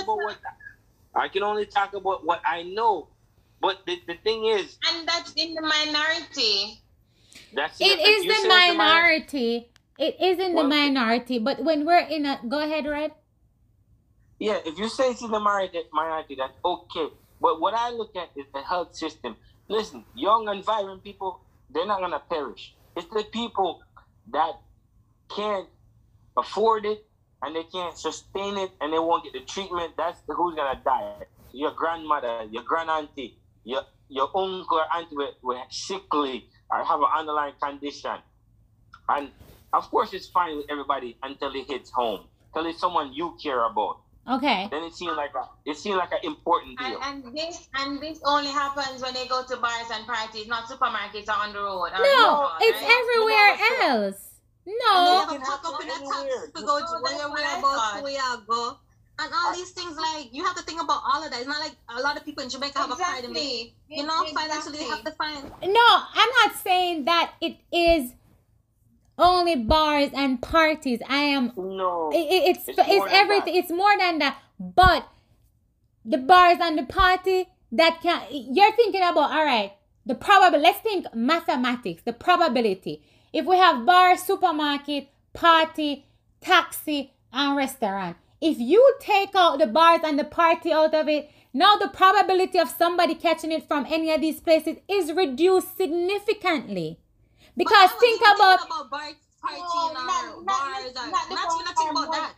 talk about what I know. But the thing is, and that's in the minority. It is the minority. It is in the minority. But when we're in a, go ahead, Red. Yeah, if you say it's in the minority, that's okay. But what I look at is the health system. Listen, young and vibrant people, they're not gonna perish. It's the people that can't afford it and they can't sustain it and they won't get the treatment. That's who's gonna die. Your grandmother, your grand-auntie, your uncle or auntie were sickly or have an underlying condition. And of course it's fine with everybody until it hits home. Until it's someone you care about. Okay. Then it seemed like an important deal. And this only happens when they go to bars and parties, not supermarkets or on the road. No, it's everywhere else. No. And they pack up in a taxi to go to where you go. And all these things, like, you have to think about all of that. It's not like a lot of people in Jamaica have a pride in it. You know, financially they have to find. No, I'm not saying that it is only bars and parties. It's everything. It's more than that. But the bars and the party you're thinking about, all right, let's think mathematics, the probability. If we have bar, supermarket, party, taxi, and restaurant, if you take out the bars and the party out of it, now the probability of somebody catching it from any of these places is reduced significantly. Because think about bars, party, bars, nothing about that.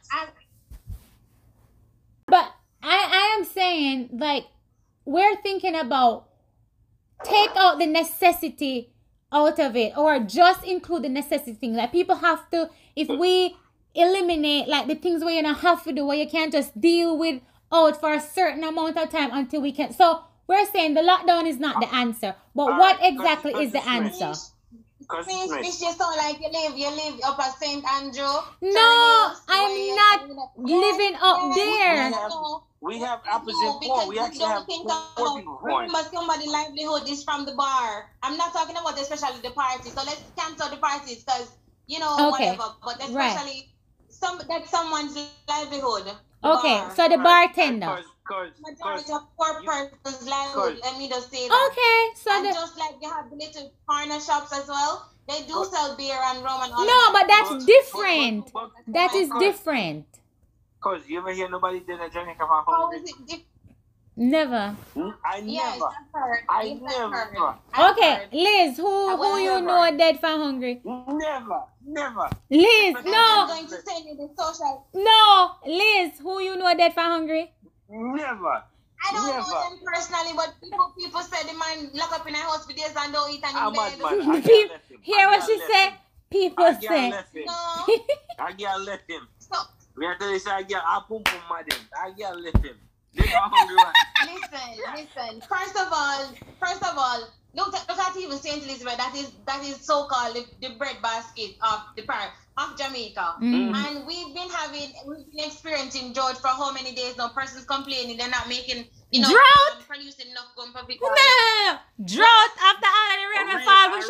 But I am saying, like, we're thinking about take out the necessity out of it, or just include the necessity thing. Like, people have to, if we eliminate like the things where you don't have to do, where you can't just deal with out for a certain amount of time until we can. So we're saying the lockdown is not the answer, but what exactly is the answer? It's just so like you live up at St. Andrew. No, I'm not living up there. We have opposite point. We actually have poor people point. But somebody's livelihood is from the bar. I'm not talking about especially the party. So let's cancel the parties because, you know, whatever. But especially that's someone's livelihood. Okay, so the bartender. Majority of poor person's livelihood. Let me just say that. Okay, so and just like they have the little corner shops as well. They do sell beer and rum and all. No, but that's different. That is different. Cause you ever hear nobody did a Jamaica for hungry? How is it different? Never. I never. I never. Okay, Liz, who you know dead for hungry? Never. Liz, no. I'm going to send you the social. No, Liz, who you know dead for hungry? Never. I don't know them personally, but people say the man lock up in a house for days and don't eat and bed. Hear what she said? People say. No. I gotta let him. Stop. We have to say I get a pum pum madam. I gotta let him. They are hungry one. Listen. First of all, look at even Saint Elizabeth. That is so called the bread basket of the parish. of Jamaica. And we've been experiencing drought for how many days now? Persons complaining they're not making, drought? Producing enough gum for people. No. Drought after all of the rain and fall, we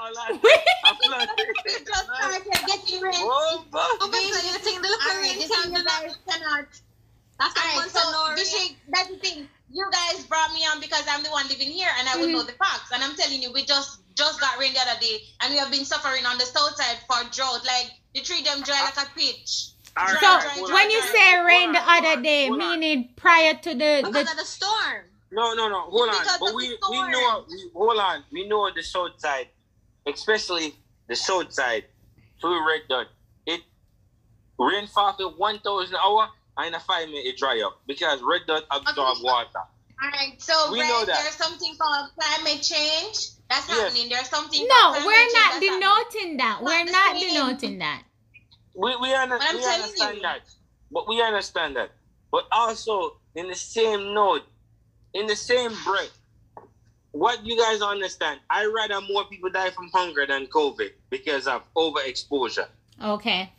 just started getting rain. You think the rain cannot. That's the thing. You guys brought me on because I'm the one living here and I would know the facts. And I'm telling you, we just got rain the other day and we have been suffering on the south side for drought. Like the tree them dry like a pitch. So when you say rain the other day, meaning prior to because of the storm. No. Hold on. But we know the south side, especially the south side, through Red Dot. It rainfall for 1,000 hours. And in a 5 minute it dry up because Red Dot absorb water. Alright, so we know that there's something called climate change that's happening. There's something we're not denoting that. We're not denoting that. We understand that. But we understand that. But also in the same note, in the same breath, what you guys understand, I rather more people die from hunger than COVID because of overexposure. Okay.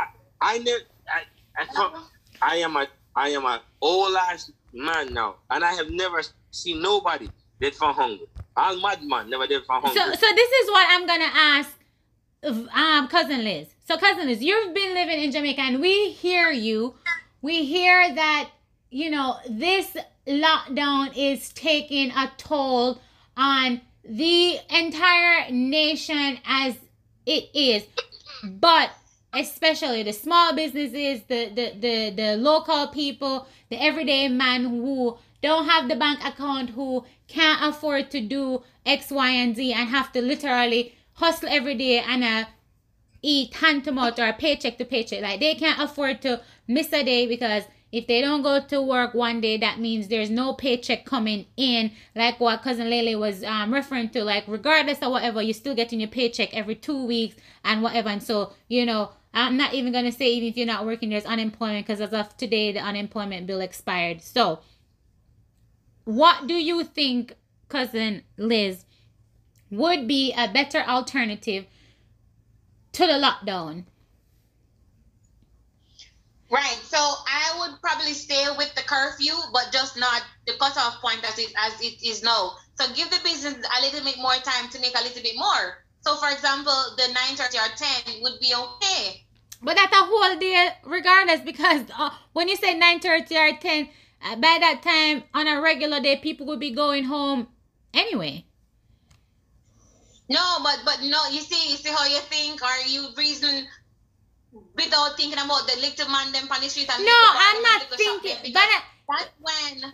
I am a old ass man now, and I have never seen nobody dead from hunger. All madman never dead from hunger. So this is what I'm gonna ask, cousin Liz. So cousin Liz, you've been living in Jamaica, and we hear you. We hear that this lockdown is taking a toll on the entire nation as it is, but especially the small businesses, the local people, the everyday man who don't have the bank account, who can't afford to do X, Y, and Z and have to literally hustle every day and eat hand to mouth or paycheck to paycheck. Like they can't afford to miss a day because if they don't go to work one day, that means there's no paycheck coming in. Like what Cousin Lele was referring to, like regardless of whatever, you're still getting your paycheck every 2 weeks and whatever. And so, I'm not even going to say even if you're not working, there's unemployment because as of today, the unemployment bill expired. So what do you think, Cousin Liz, would be a better alternative to the lockdown? Right. So I would probably stay with the curfew, but just not the cutoff point as it is now. So give the business a little bit more time to make a little bit more. So, for example, the 9:30 or 10 would be okay. But that's a whole day regardless because when you say 9:30 or 10, by that time, on a regular day, people would be going home anyway. No, but no, you see how you think, or you reason without thinking about the little man them on the street. And no, I'm not thinking. That's when.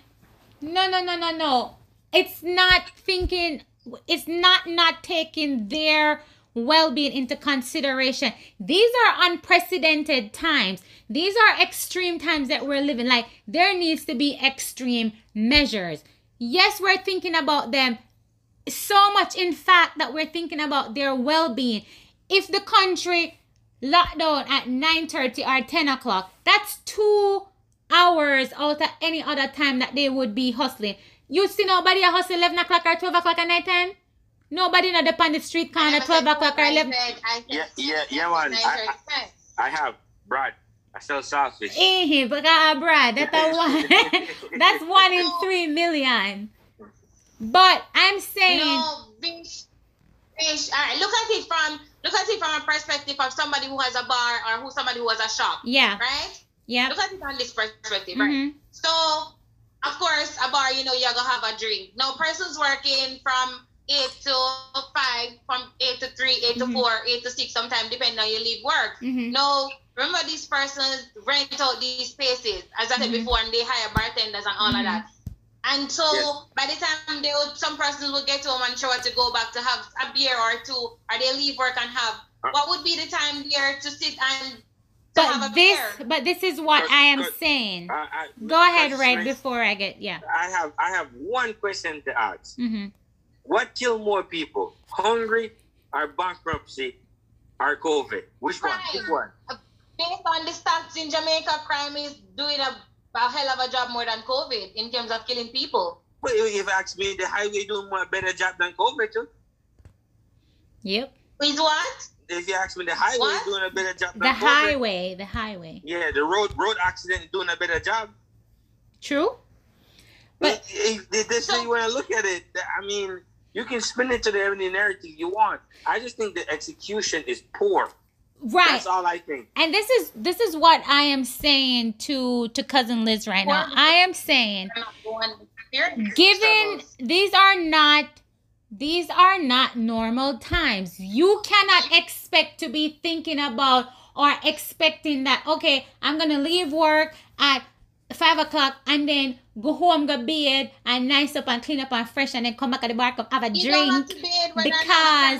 No. It's not thinking. It's not taking their well-being into consideration. These are unprecedented times. These are extreme times that we're living. Like there needs to be extreme measures. Yes, we're thinking about them so much, in fact, that we're thinking about their well-being. If the country locked down at 9:30 or 10 o'clock, that's 2 hours out of any other time that they would be hustling. You see nobody hustle 11 o'clock or 12 o'clock at night time? Nobody not up on the street corner 12 o'clock or 11. Yeah, man. I have, Brad. I sell sausage. But Brad, that's that's 1 in 3 million. But I'm saying, no, fish. All right, look at it from a perspective of somebody who has a bar or somebody who has a shop. Yeah. Right. Yeah. Look at it from this perspective, right? So, of course, a bar, you're gonna have a drink. Now, persons working from 8 to 5, from 8 to 3, 8 to 4, 8 to 6, sometimes depending on you leave work. Now, remember these persons rent out these spaces, as I said before, and they hire bartenders and all of that. And so by the time some persons will get home and shower to go back to have a beer or two, or they leave work and have, what would be the time there to sit and have a beer? But this is what I am saying. Go ahead, Red, before I get, I have one question to ask. What killed more people, hungry or bankruptcy or COVID? Which one? Which one? Based on the stats in Jamaica, crime is doing a hell of a job more than COVID in terms of killing people. Well, if you ask me, the highway doing more better job than COVID too. Yep. Is what? if you ask me, the highway is doing a better job. The highway. Yeah, the road accident is doing a better job. True. But this way you want to look at it. I mean, you can spin it to any narrative you want. I just think the execution is poor. Right. That's all I think. And this is what I am saying to Cousin Liz right now. I am saying, given these are not normal times. You cannot expect to be thinking about or expecting that, okay, I'm going to leave work at 5 o'clock and then go home, go bed, and nice up and clean up and fresh, and then come back at the bar, come have a drink. Because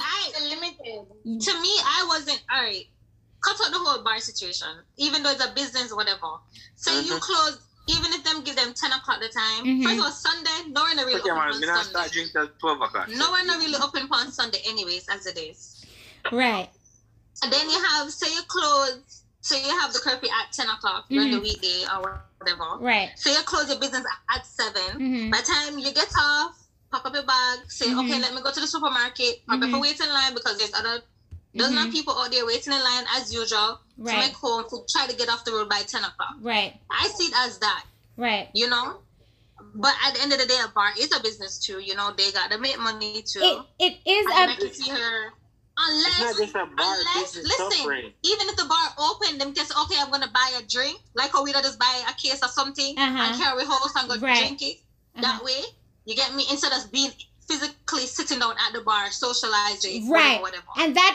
to me, I wasn't all right. Cut out the whole bar situation, even though it's a business, whatever. So you close, even if them give them 10 o'clock the time. First of all, Sunday, no one really open on Sunday. Start drinking till 12 o'clock. No one really open on Sunday, anyways, as it is. Right. And then you have, say you close. So you have the curfew at 10 o'clock during the weekday or whatever. Right. So you close your business at 7. By the time you get off, pack up your bag, say, okay, let me go to the supermarket. Or before wait in line because there's other dozens of people out there waiting in line as usual to make home to try to get off the road by 10 o'clock. Right. I see it as that. Right. You know? But at the end of the day, a bar is a business too. You know, they got to make money too. It is I can see her. It's not just a bar business listen, even if the bar open, them just okay, I'm gonna buy a drink, like how we just buy a case or something and carry home and go drink it. That way, you get me, instead of being physically sitting down at the bar, socializing, whatever. And that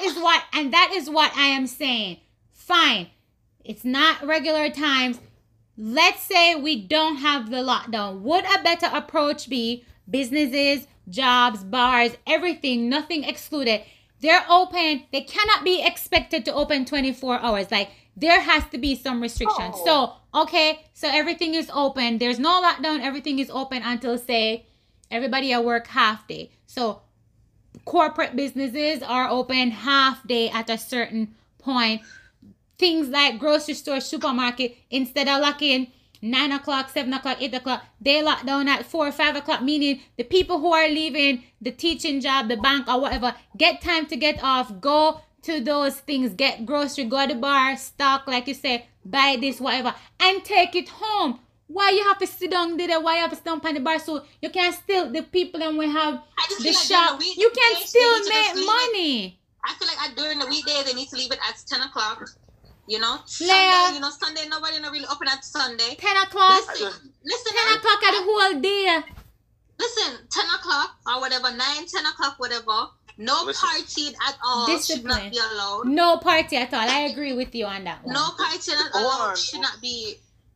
is what I am saying. Fine, it's not regular times. Let's say we don't have the lockdown. Would a better approach be businesses, jobs, bars, everything, nothing excluded? They're open. They cannot be expected to open 24 hours. Like, there has to be some restrictions. So, okay, so everything is open. There's no lockdown. Everything is open until, say, everybody at work half day. So, corporate businesses are open half day at a certain point. Things like grocery store, supermarket, instead of locking 9 o'clock, 7 o'clock, 8 o'clock, they lock down at 4 or 5 o'clock, meaning the people who are leaving the teaching job, the bank or whatever, get time to get off, go to those things, get grocery, go to the bar, stock, like you say, buy this, whatever, and take it home. Why you have to sit down there? Why you have to stand on the bar? So you can still, the people that we have the shop, you can still make money. I feel like during the weekday, they need to leave it at 10 o'clock. You know, Sunday, nobody not really open at Sunday. 10 o'clock. Listen, 10 o'clock at the whole day. Listen, 10 o'clock or whatever, 9, 10 o'clock, whatever. No partying at all should not be allowed. No party at all. I agree with you on that one. No partying at all should not be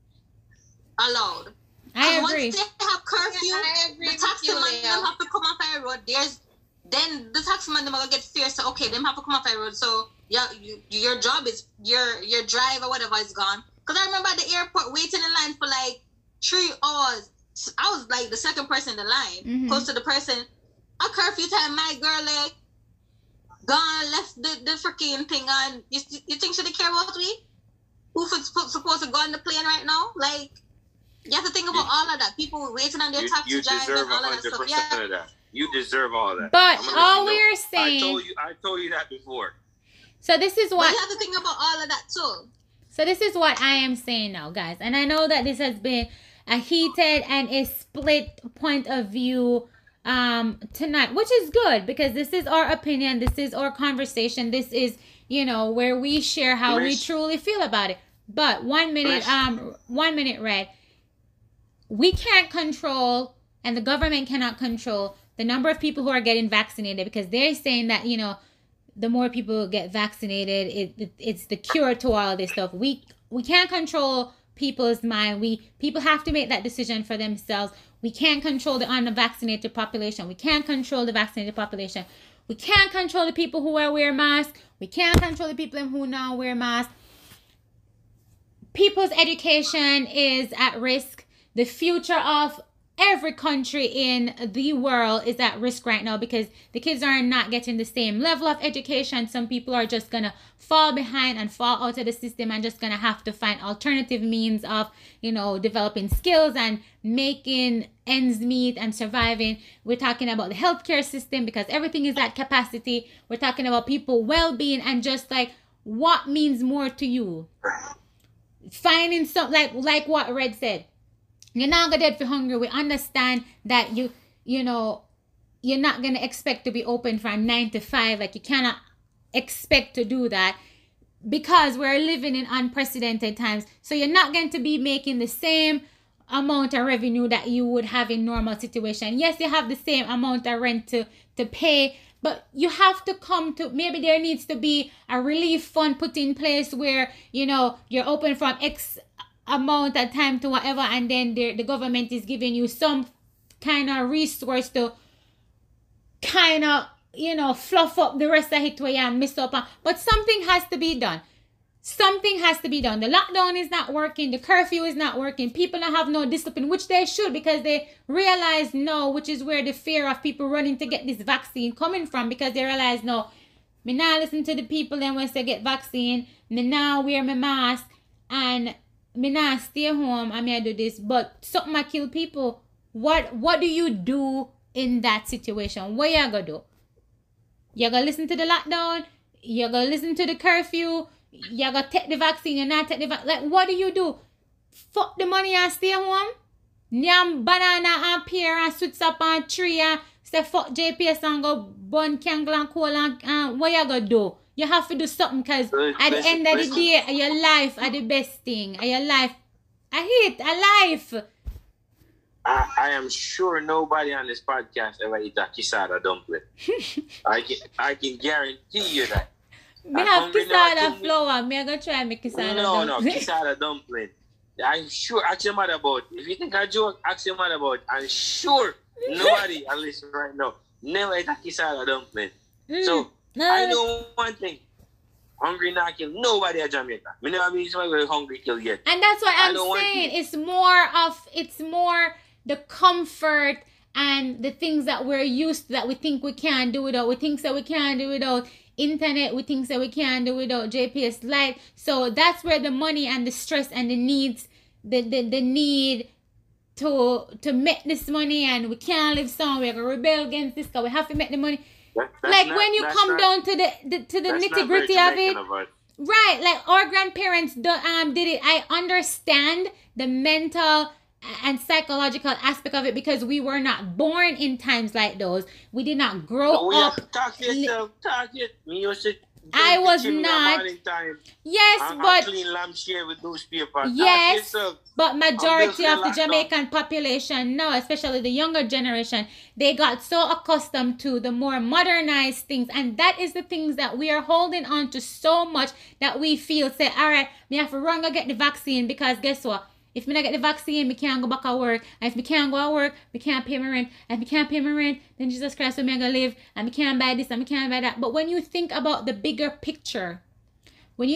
allowed. I agree. Once they have curfew, the taxi man them have to come off the road. Then the taxi man them are gonna get fierce. So okay, them have to come off the road. So yeah, your job is your drive or whatever is gone. Cause I remember at the airport waiting in line for like 3 hours. I was like the second person in the line, close to the person. A curfew time, my girl like gone, left the freaking thing on. You think she didn't care about me? Who's supposed to go on the plane right now? Like, you have to think about all of that. People waiting on their taxi driver and all of that stuff. Yeah. Of that. You deserve all of that. But all we're saying, I told you that before. So this is what you have to think about all of that too. So this is what I am saying now, guys. And I know that this has been a heated and a split point of view tonight, which is good because this is our opinion. This is our conversation. This is, where we share how we truly feel about it. But 1 minute, Red. We can't control, and the government cannot control the number of people who are getting vaccinated because they're saying that, the more people get vaccinated, it's the cure to all of this stuff. We can't control people's mind. People have to make that decision for themselves. We can't control the unvaccinated population. We can't control the vaccinated population. We can't control the people who wear masks. We can't control the people who now wear masks. People's education is at risk. The future of every country in the world is at risk right now because the kids are not getting the same level of education. Some people are just gonna fall behind and fall out of the system and just gonna have to find alternative means of, you know, developing skills and making ends meet and surviving. We're talking about the healthcare system because everything is at capacity. We're talking about people well-being and just like what means more to you. Finding some like what Red said. You're not gonna dead for hunger. We understand that you know, you're not gonna expect to be open from 9 to 5. Like you cannot expect to do that because we're living in unprecedented times. So you're not going to be making the same amount of revenue that you would have in normal situation. Yes, you have the same amount of rent to pay, but you have to come to, maybe there needs to be a relief fund put in place where, you know, you're open from X amount of time to whatever, and then the government is giving you some kind of resource to kind of, you know, fluff up the rest of it where you miss up on. But something has to be done. Something has to be done. The lockdown is not working. The curfew is not working. People don't have no discipline, which they should, because they realize no, which is where the fear of people running to get this vaccine coming from, because they realize no, me now listen to the people then once they get vaccine, me now wear my mask, and me now stay home, and me I do this, but something might kill people. What do you do in that situation? What you gonna do? You gonna listen to the lockdown? You gonna listen to the curfew? You gonna take the vaccine? You not take the vaccine? Like, what do you do? Fuck the money and stay home? Nyam banana and pear and sweets up and tree and say fuck JPS and go bun candle and coal and what you gonna do? You have to do something, because at the end of the day, your life are the best thing. Your life, I hate a life. I am sure nobody on this podcast ever eat a Kisada dumpling. I can guarantee you that. Me have Kisada flour. Me I go try make Kisada dumpling. No, Kisada dumpling. I'm sure. Ask your mother about it. If you think I joke, ask your mother about it. I'm sure nobody, at least right now, never ate a Kisada dumpling. So, I know one thing. Hungry not kill nobody at Jamaica. Me never been somebody hungry kill yet. And that's what I'm saying. It's more the comfort and the things that we're used to, that we think we can't do without. We think that we can't do without internet. We think that we can't do without JPS light. So that's where the money and the stress and the needs, the need to make this money, and we can't live somewhere. We're gonna rebel against this because we have to make the money. Like when you come down to the nitty gritty of it, right? Like our grandparents did it. I understand the mental and psychological aspect of it because we were not born in times like those. We did not grow up. Talk to yourself. Talk it. I was not. Yes, but clean lampshade with newspaper. Yes, but majority of the Jamaican population now, especially the younger generation, they got so accustomed to the more modernized things, and that is the things that we are holding on to so much that we feel say, all right, me have to run go get the vaccine, because guess what? If me not get the vaccine, me can't go back to work. And if me can't go to work, me can't pay my rent. And if me can't pay my rent, then Jesus Christ, where me gonna live? And me can't buy this and me can't buy that. But when you think about the bigger picture, and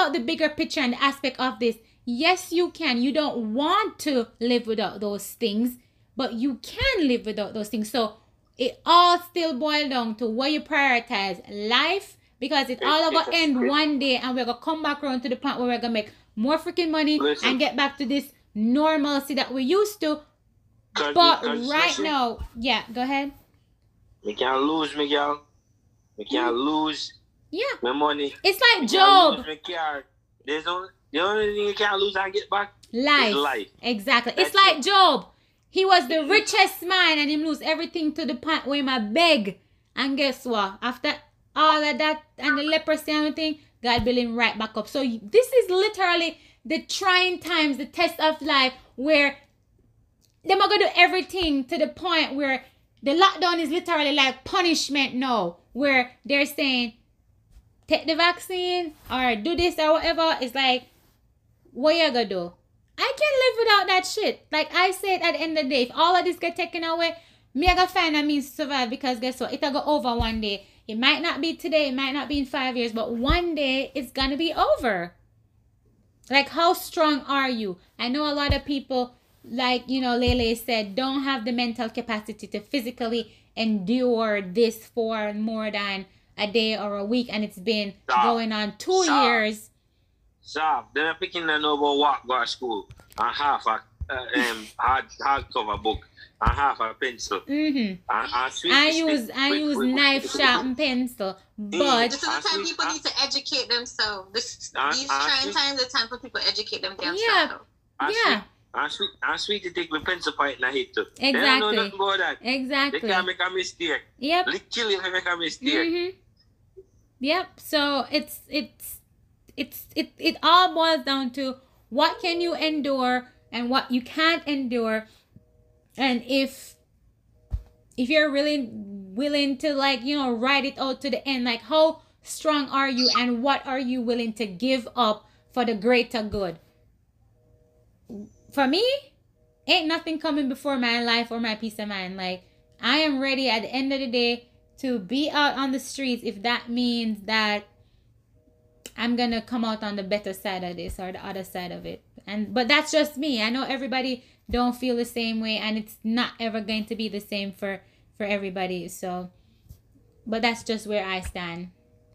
the aspect of this, yes, you can. You don't want to live without those things, but you can live without those things. So it all still boils down to what you prioritize. Life, because it's all about end one day, and we're gonna come back around to the point where we're gonna make more freaking money and get back to this normalcy that we used to. But right now, yeah, go ahead. We can't lose, Miguel. We can't lose. Yeah. My money. It's like Job. The only thing you can't lose and get back life. Is life. Exactly. It's like Job. He was the richest man and he lose everything to the point where he beg. And guess what? After all of that and the leprosy and everything, God built him right back up. So this is literally the trying times, the test of life, where they're going to do everything to the point where the lockdown is literally like punishment now, where they're saying, take the vaccine or do this or whatever. It's like, what you going to do? I can't live without that shit. Like I said, at the end of the day, if all of this get taken away, me I going to find a means to survive, because guess what? It'll go over one day. It might not be today, it might not be in 5 years, but one day it's gonna be over. Like, how strong are you? I know a lot of people, like, you know, Lele said, don't have the mental capacity to physically endure this for more than a day or a week, and it's been going on 2 years. Then I'm picking the novel walk go to school and half a hardcover book and half a pencil. I use knife, sharp, and pencil. But this is the time people need to educate themselves. These trying times, the time for people to educate themselves. Yeah. I'm sweet to take my pencil point and hit too. Exactly. They don't know nothing about that. Exactly. They can't make a mistake. Yep. They kill you if they make a mistake. Yep. So it all boils down to what can you endure and what you can't endure, and if you're really willing to, like, you know, ride it out to the end, like how strong are you and what are you willing to give up for the greater good. For me, ain't nothing coming before my life or my peace of mind. Like, I am ready at the end of the day to be out on the streets if that means that I'm gonna come out on the better side of this or the other side of it. But that's just me. I know everybody don't feel the same way, and it's not ever going to be the same for everybody. So, but that's just where I stand.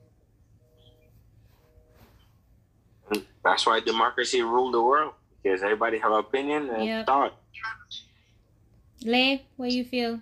That's why democracy ruled the world, because everybody have an opinion and thought. Lay, what you feel?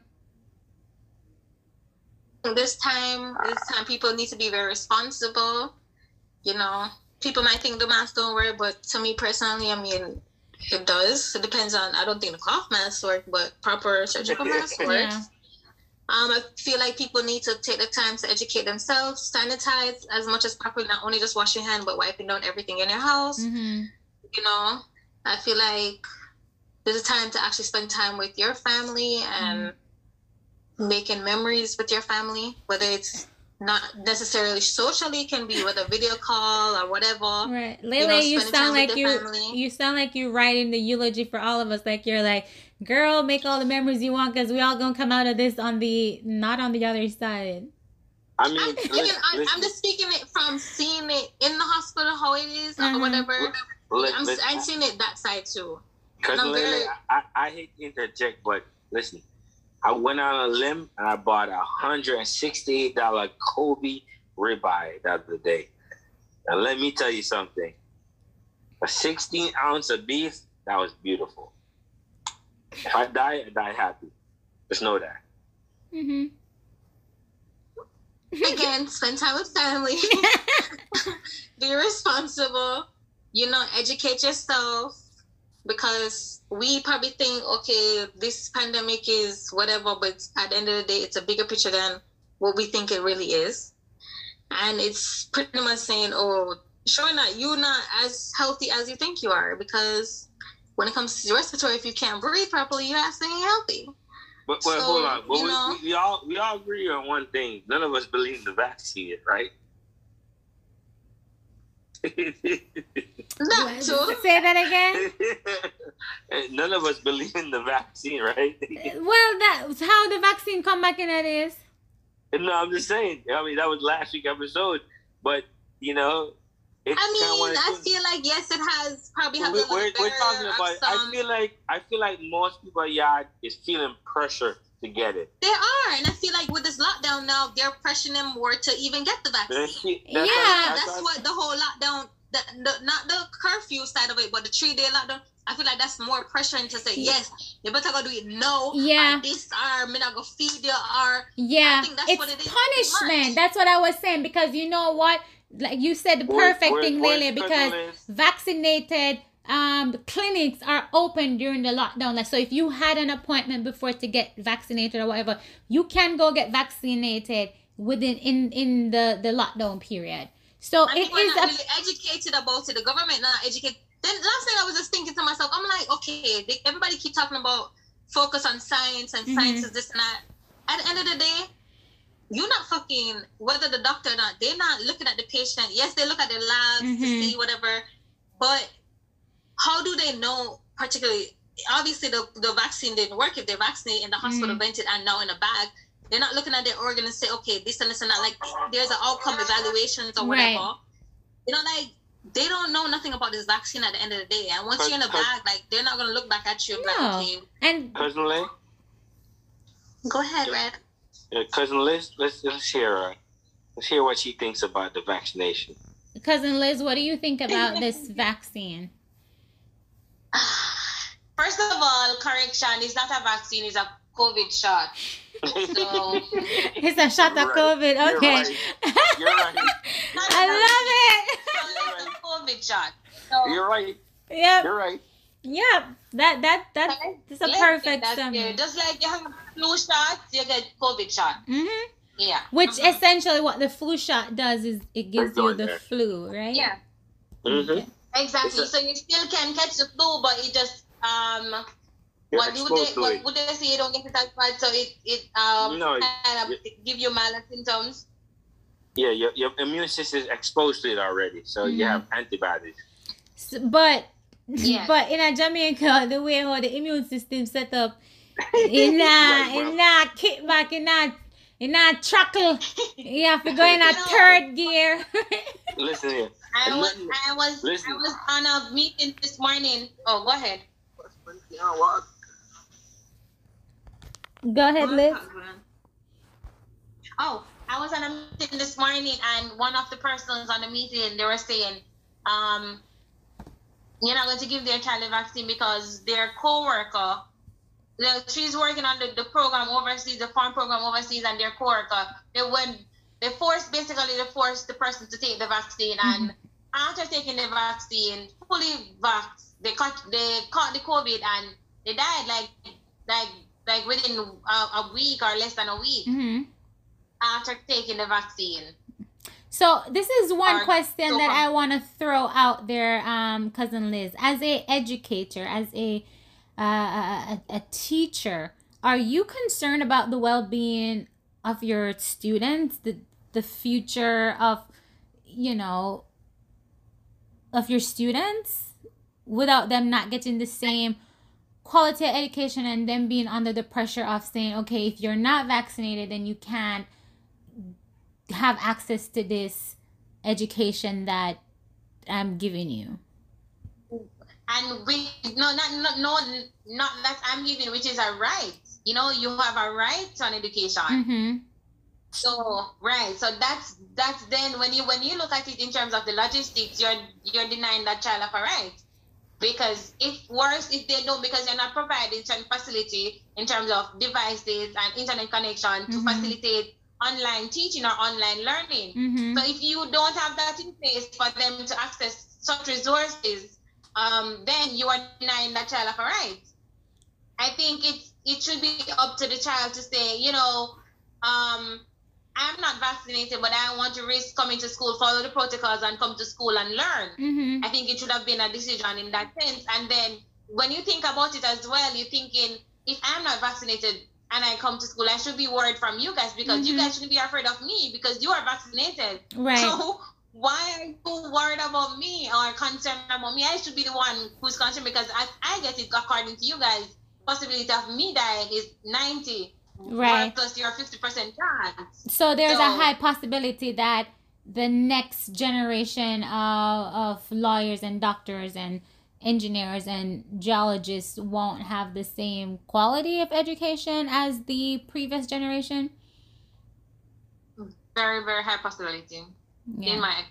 This time people need to be very responsible. You know, people might think the masks don't work, but to me personally, I mean, it does. It depends on, I don't think the cloth masks work, but proper surgical masks works. I feel like people need to take the time to educate themselves, sanitize as much as possible, not only just wash your hand, but wiping down everything in your house. You know, I feel like there's a time to actually spend time with your family and making memories with your family, whether it's not necessarily socially, can be with a video call or whatever. Right. Lele, you sound like you're writing the eulogy for all of us. Like, you're like, girl, make all the memories you want, because we all gonna come out of this not on the other side. I mean, I'm just speaking it from seeing it in the hospital, how it is or whatever. I'm seeing it that side too. Because I hate to interject, but listen, I went on a limb and I bought $168 Kobe ribeye the other day. Now let me tell you something. A 16-ounce of beef, that was beautiful. If I die happy. Just know that. Again, spend time with family. Be responsible. You know, educate yourself. Because we probably think, okay, this pandemic is whatever, but at the end of the day, it's a bigger picture than what we think it really is. And it's pretty much saying, oh, sure not, you're not as healthy as you think you are. Because when it comes to respiratory, if you can't breathe properly, you're not staying healthy. But hold on. But we all agree on one thing. None of us believe in the vaccine, right? Not to say that again. None of us believe in the vaccine, right? Well, that's how the vaccine come back in. That is. No, I'm just saying. I mean, that was last week's episode, but you know, I feel like yes, it has probably have a little bit. We're talking about. I feel like most people is feeling pressure to get it. They are, and I feel like with this lockdown now, they're pressuring them more to even get the vaccine. That's what the whole lockdown, not the curfew side of it, but the 3-day lockdown. I feel like that's more pressuring to say yes, you better go do it. No, this me not go feed you or I think that's what it is. Punishment. That's what I was saying, because you know what, like you said, the perfect thing, Lele, because vaccinated clinics are open during the lockdown. Like, so if you had an appointment before to get vaccinated or whatever, you can go get vaccinated within in the lockdown period. So it is not really educated about it. The government not educated. Then last night I was just thinking to myself, I'm like, okay, everybody keep talking about focus on science and science is this and that. At the end of the day, you're not fucking, whether the doctor or not, they're not looking at the patient. Yes, they look at their labs to see whatever, but how do they know, particularly, obviously the vaccine didn't work if they're vaccinated in the hospital, vented and now in a bag. They're not looking at their organ and say, okay, this and this and that. Like, there's an outcome evaluations or whatever. You know, like, they don't know nothing about this vaccine at the end of the day. And once you're in the bag, like, they're not gonna look back at you and be like, okay. And personally, go ahead, Red. Cousin Liz, let's hear what she thinks about the vaccination. Cousin Liz, what do you think about this vaccine? First of all, correction, it's not a vaccine, it's a COVID shot. So it's a shot of COVID. Okay. You're right. I love it. It's a COVID shot. So, you're right. Yep. You're right. Yep. That's a perfect summary. Just like you have flu shots, you get COVID shot. Mm-hmm. Yeah. Which essentially what the flu shot does is it gives you the flu, right? Yeah. Mm-hmm. Okay. Exactly. So you still can catch the flu, but it just what would they say? You don't get it as bad, so it kind of give you mild symptoms. Yeah, your immune system is exposed to it already, so you have antibodies. But in Jamaica, the way how the immune system set up, it not kick back, it not truckle. You have to go in a third gear. Listen here. I was on a meeting this morning. Oh, go ahead. Go ahead, Liz. Oh, I was on a meeting this morning, and one of the persons on the meeting, they were saying, you're not going to give their child a vaccine because their co-worker, she's working on the program overseas, the farm program overseas, and their co-worker, they forced the person to take the vaccine, and after taking the vaccine, fully vaxxed, they caught the COVID and they died like within a week or less than a week after taking the vaccine. So this is one question that I want to throw out there, Cousin Liz. As a educator, as a teacher, are you concerned about the well-being of your students, the future of your students, without them not getting the same quality of education and them being under the pressure of saying, okay, if you're not vaccinated, then you can't have access to this education that I'm giving you? And not that I'm giving, which is a right. You have a right to an education. So right, so that's then when you look at it in terms of the logistics, you're denying that child of a right, because if they don't, because you're not providing some facility in terms of devices and internet connection to facilitate online teaching or online learning. So if you don't have that in place for them to access such resources, then you are denying that child of a right. I think it should be up to the child to say, I'm not vaccinated, but I want to risk coming to school, follow the protocols, and come to school and learn. I think it should have been a decision in that sense. And then when you think about it as well, you're thinking, if I'm not vaccinated and I come to school, I should be worried from you guys, because you guys shouldn't be afraid of me because you are vaccinated. Right. So why are you worried about me or concerned about me? I should be the one who's concerned, because I get it according to you guys. Possibility of me dying is 90. Right. Plus your 50% chance. So there's a high possibility that the next generation of lawyers and doctors and engineers and geologists won't have the same quality of education as the previous generation. Very, very high possibility. Yeah.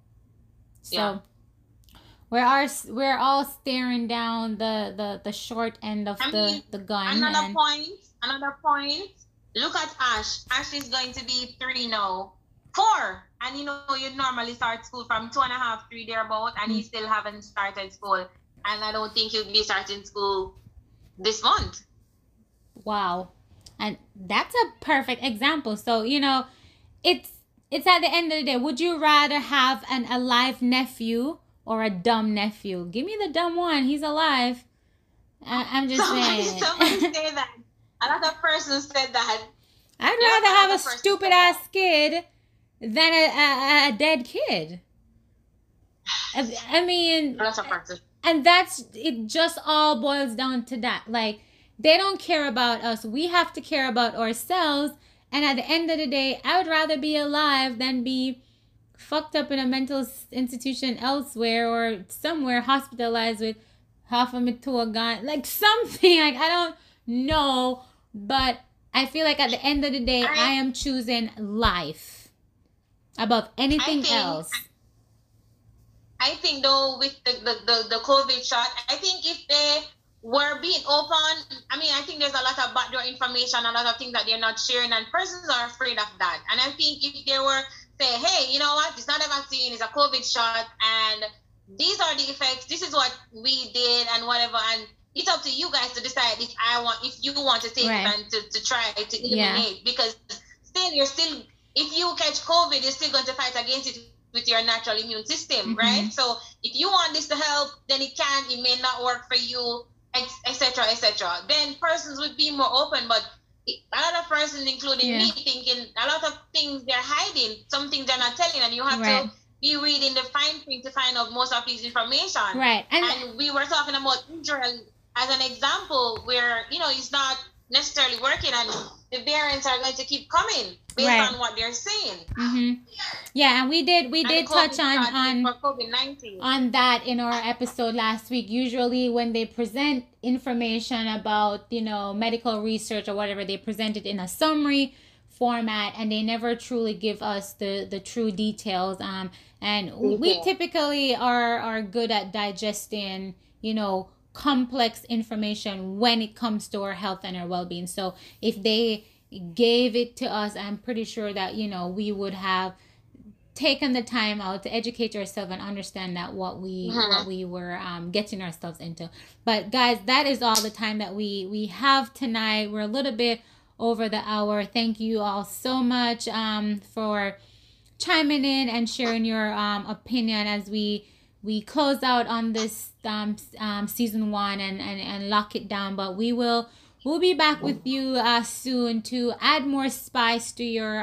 We're all staring down the short end of the gun. Another point. Look at Ash. Ash is going to be 3 now. 4. And you normally start school from 2.5, 3 thereabout, and he still haven't started school. And I don't think he'll be starting school this month. Wow. And that's a perfect example. So, it's at the end of the day, would you rather have an alive nephew or a dumb nephew? Give me the dumb one. He's alive. I'm just saying. Somebody say that. Another person said that. I'd rather have a stupid ass kid than a dead kid. I mean, and it just all boils down to that. Like, they don't care about us. We have to care about ourselves. And at the end of the day, I would rather be alive than be fucked up in a mental institution elsewhere or somewhere hospitalized with half of it to a gun, like something. Like, I don't know, but I feel like at the end of the day, I am choosing life above anything else. I think though, with the COVID shot, I think if they were being open, I mean, I think there's a lot of backdoor information, a lot of things that they're not sharing, and persons are afraid of that. And I think if they were say, hey, you know what, it's not a vaccine, it's a COVID shot, and these are the effects, this is what we did, and whatever, and it's up to you guys to decide if you want to take it and to try to eliminate, because still if you catch COVID, you're still going to fight against it with your natural immune system, right? So if you want this to help, then it may not work for you, etc., etc. Then persons would be more open, but a lot of persons, including me, thinking a lot of things they're hiding, some things they're not telling, and you have to be reading the fine print to find out most of these information. Right. And we were talking about Israel as an example where, it's not necessarily working, and the variants are going to keep coming based on what they're saying. Yeah, and we did touch on COVID-19 on that in our episode last week. Usually when they present information about, medical research or whatever, they present it in a summary format, and they never truly give us the true details. And we typically are good at digesting, complex information when it comes to our health and our well-being. So if they gave it to us, I'm pretty sure that, we would have taken the time out to educate ourselves and understand that what we were getting ourselves into. But guys, that is all the time that we have tonight. We're a little bit over the hour. Thank you all so much for chiming in and sharing your opinion as we close out on this season 1 and lock it down. But we'll be back with you soon to add more spice to your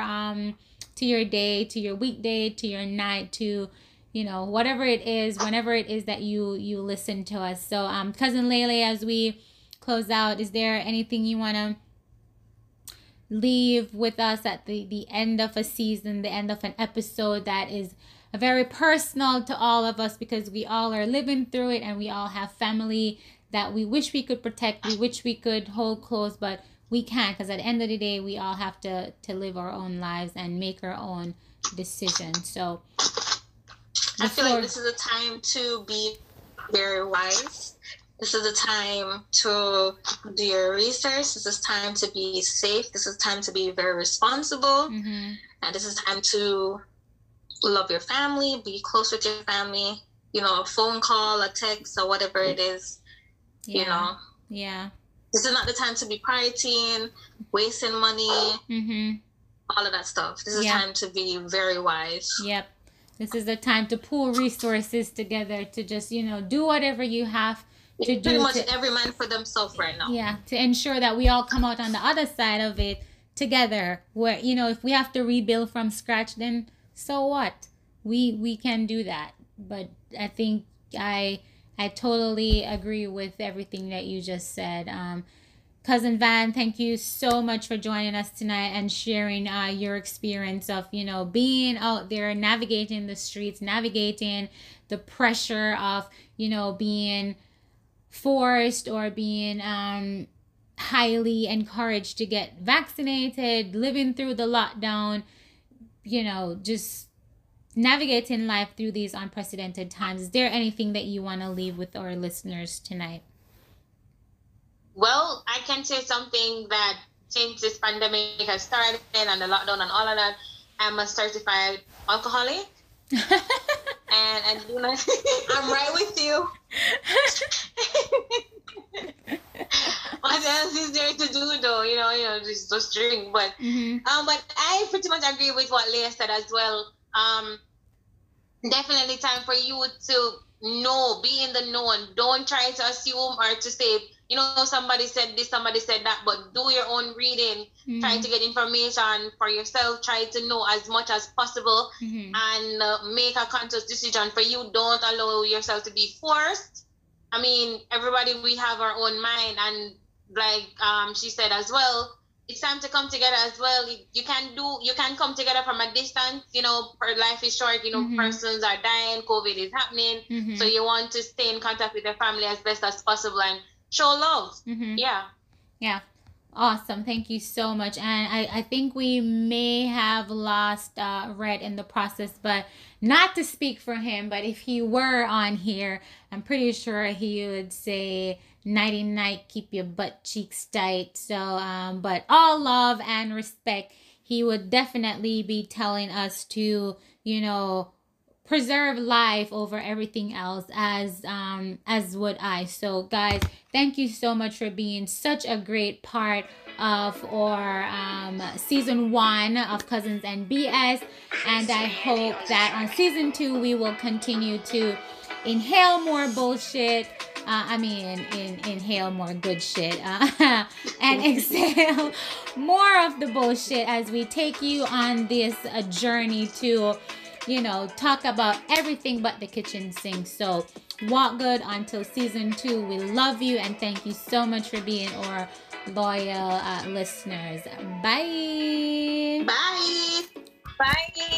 day, to your weekday, to your night, to whatever it is, whenever it is that you listen to us. So Cousin Lele, as we close out, is there anything you want to leave with us at the end of a season, the end of an episode that is very personal to all of us, because we all are living through it, and we all have family that we wish we could protect, we wish we could hold close, but we can't, because at the end of the day, we all have to live our own lives and make our own decisions. So I feel like this is a time to be very wise. This is a time to do your research. This is time to be safe. This is time to be very responsible. And this is time to love your family, be close with your family, a phone call, a text, or whatever it is, Yeah. This is not the time to be partying, wasting money, all of that stuff. This is time to be very wise. Yep. This is the time to pool resources together to just, do whatever you have to do. Pretty much every man for themselves right now. Yeah, to ensure that we all come out on the other side of it together, where, if we have to rebuild from scratch, then so what? We can do that. But I think I totally agree with everything that you just said. Cousin Van, thank you so much for joining us tonight and sharing your experience of, being out there, navigating the streets, navigating the pressure of, being forced or being highly encouraged to get vaccinated, living through the lockdown, just navigating life through these unprecedented times. Is there anything that you want to leave with our listeners tonight? Well, I can say something that since this pandemic has started and the lockdown and all of that, I'm a certified alcoholic. and do not I'm right with you. What else is there to do though? Just drink. But but I pretty much agree with what Leah said as well. Definitely time for you to know, be in the know, and don't try to assume or to say, somebody said this, somebody said that, but do your own reading, try to get information for yourself, try to know as much as possible, and make a conscious decision for you. Don't allow yourself to be forced. I mean, everybody, we have our own mind, and like she said as well, it's time to come together as well. You can come together from a distance. You know, life is short. You know, persons are dying. COVID is happening. So you want to stay in contact with your family as best as possible and show love. Yeah. Awesome. Thank you so much. And I think we may have lost Red in the process, but not to speak for him, but if he were on here, I'm pretty sure he would say nighty night, keep your butt cheeks tight. So, but all love and respect, he would definitely be telling us to, you know, preserve life over everything else, as would I. So guys, thank you so much for being such a great part of our season 1 of Cousins and BS, and I hope that on season 2 we will continue to inhale more bullshit, inhale more good shit, and exhale more of the bullshit as we take you on this journey to, you know, talk about everything but the kitchen sink. So walk good until season 2. We love you and thank you so much for being our loyal listeners. Bye. Bye. Bye.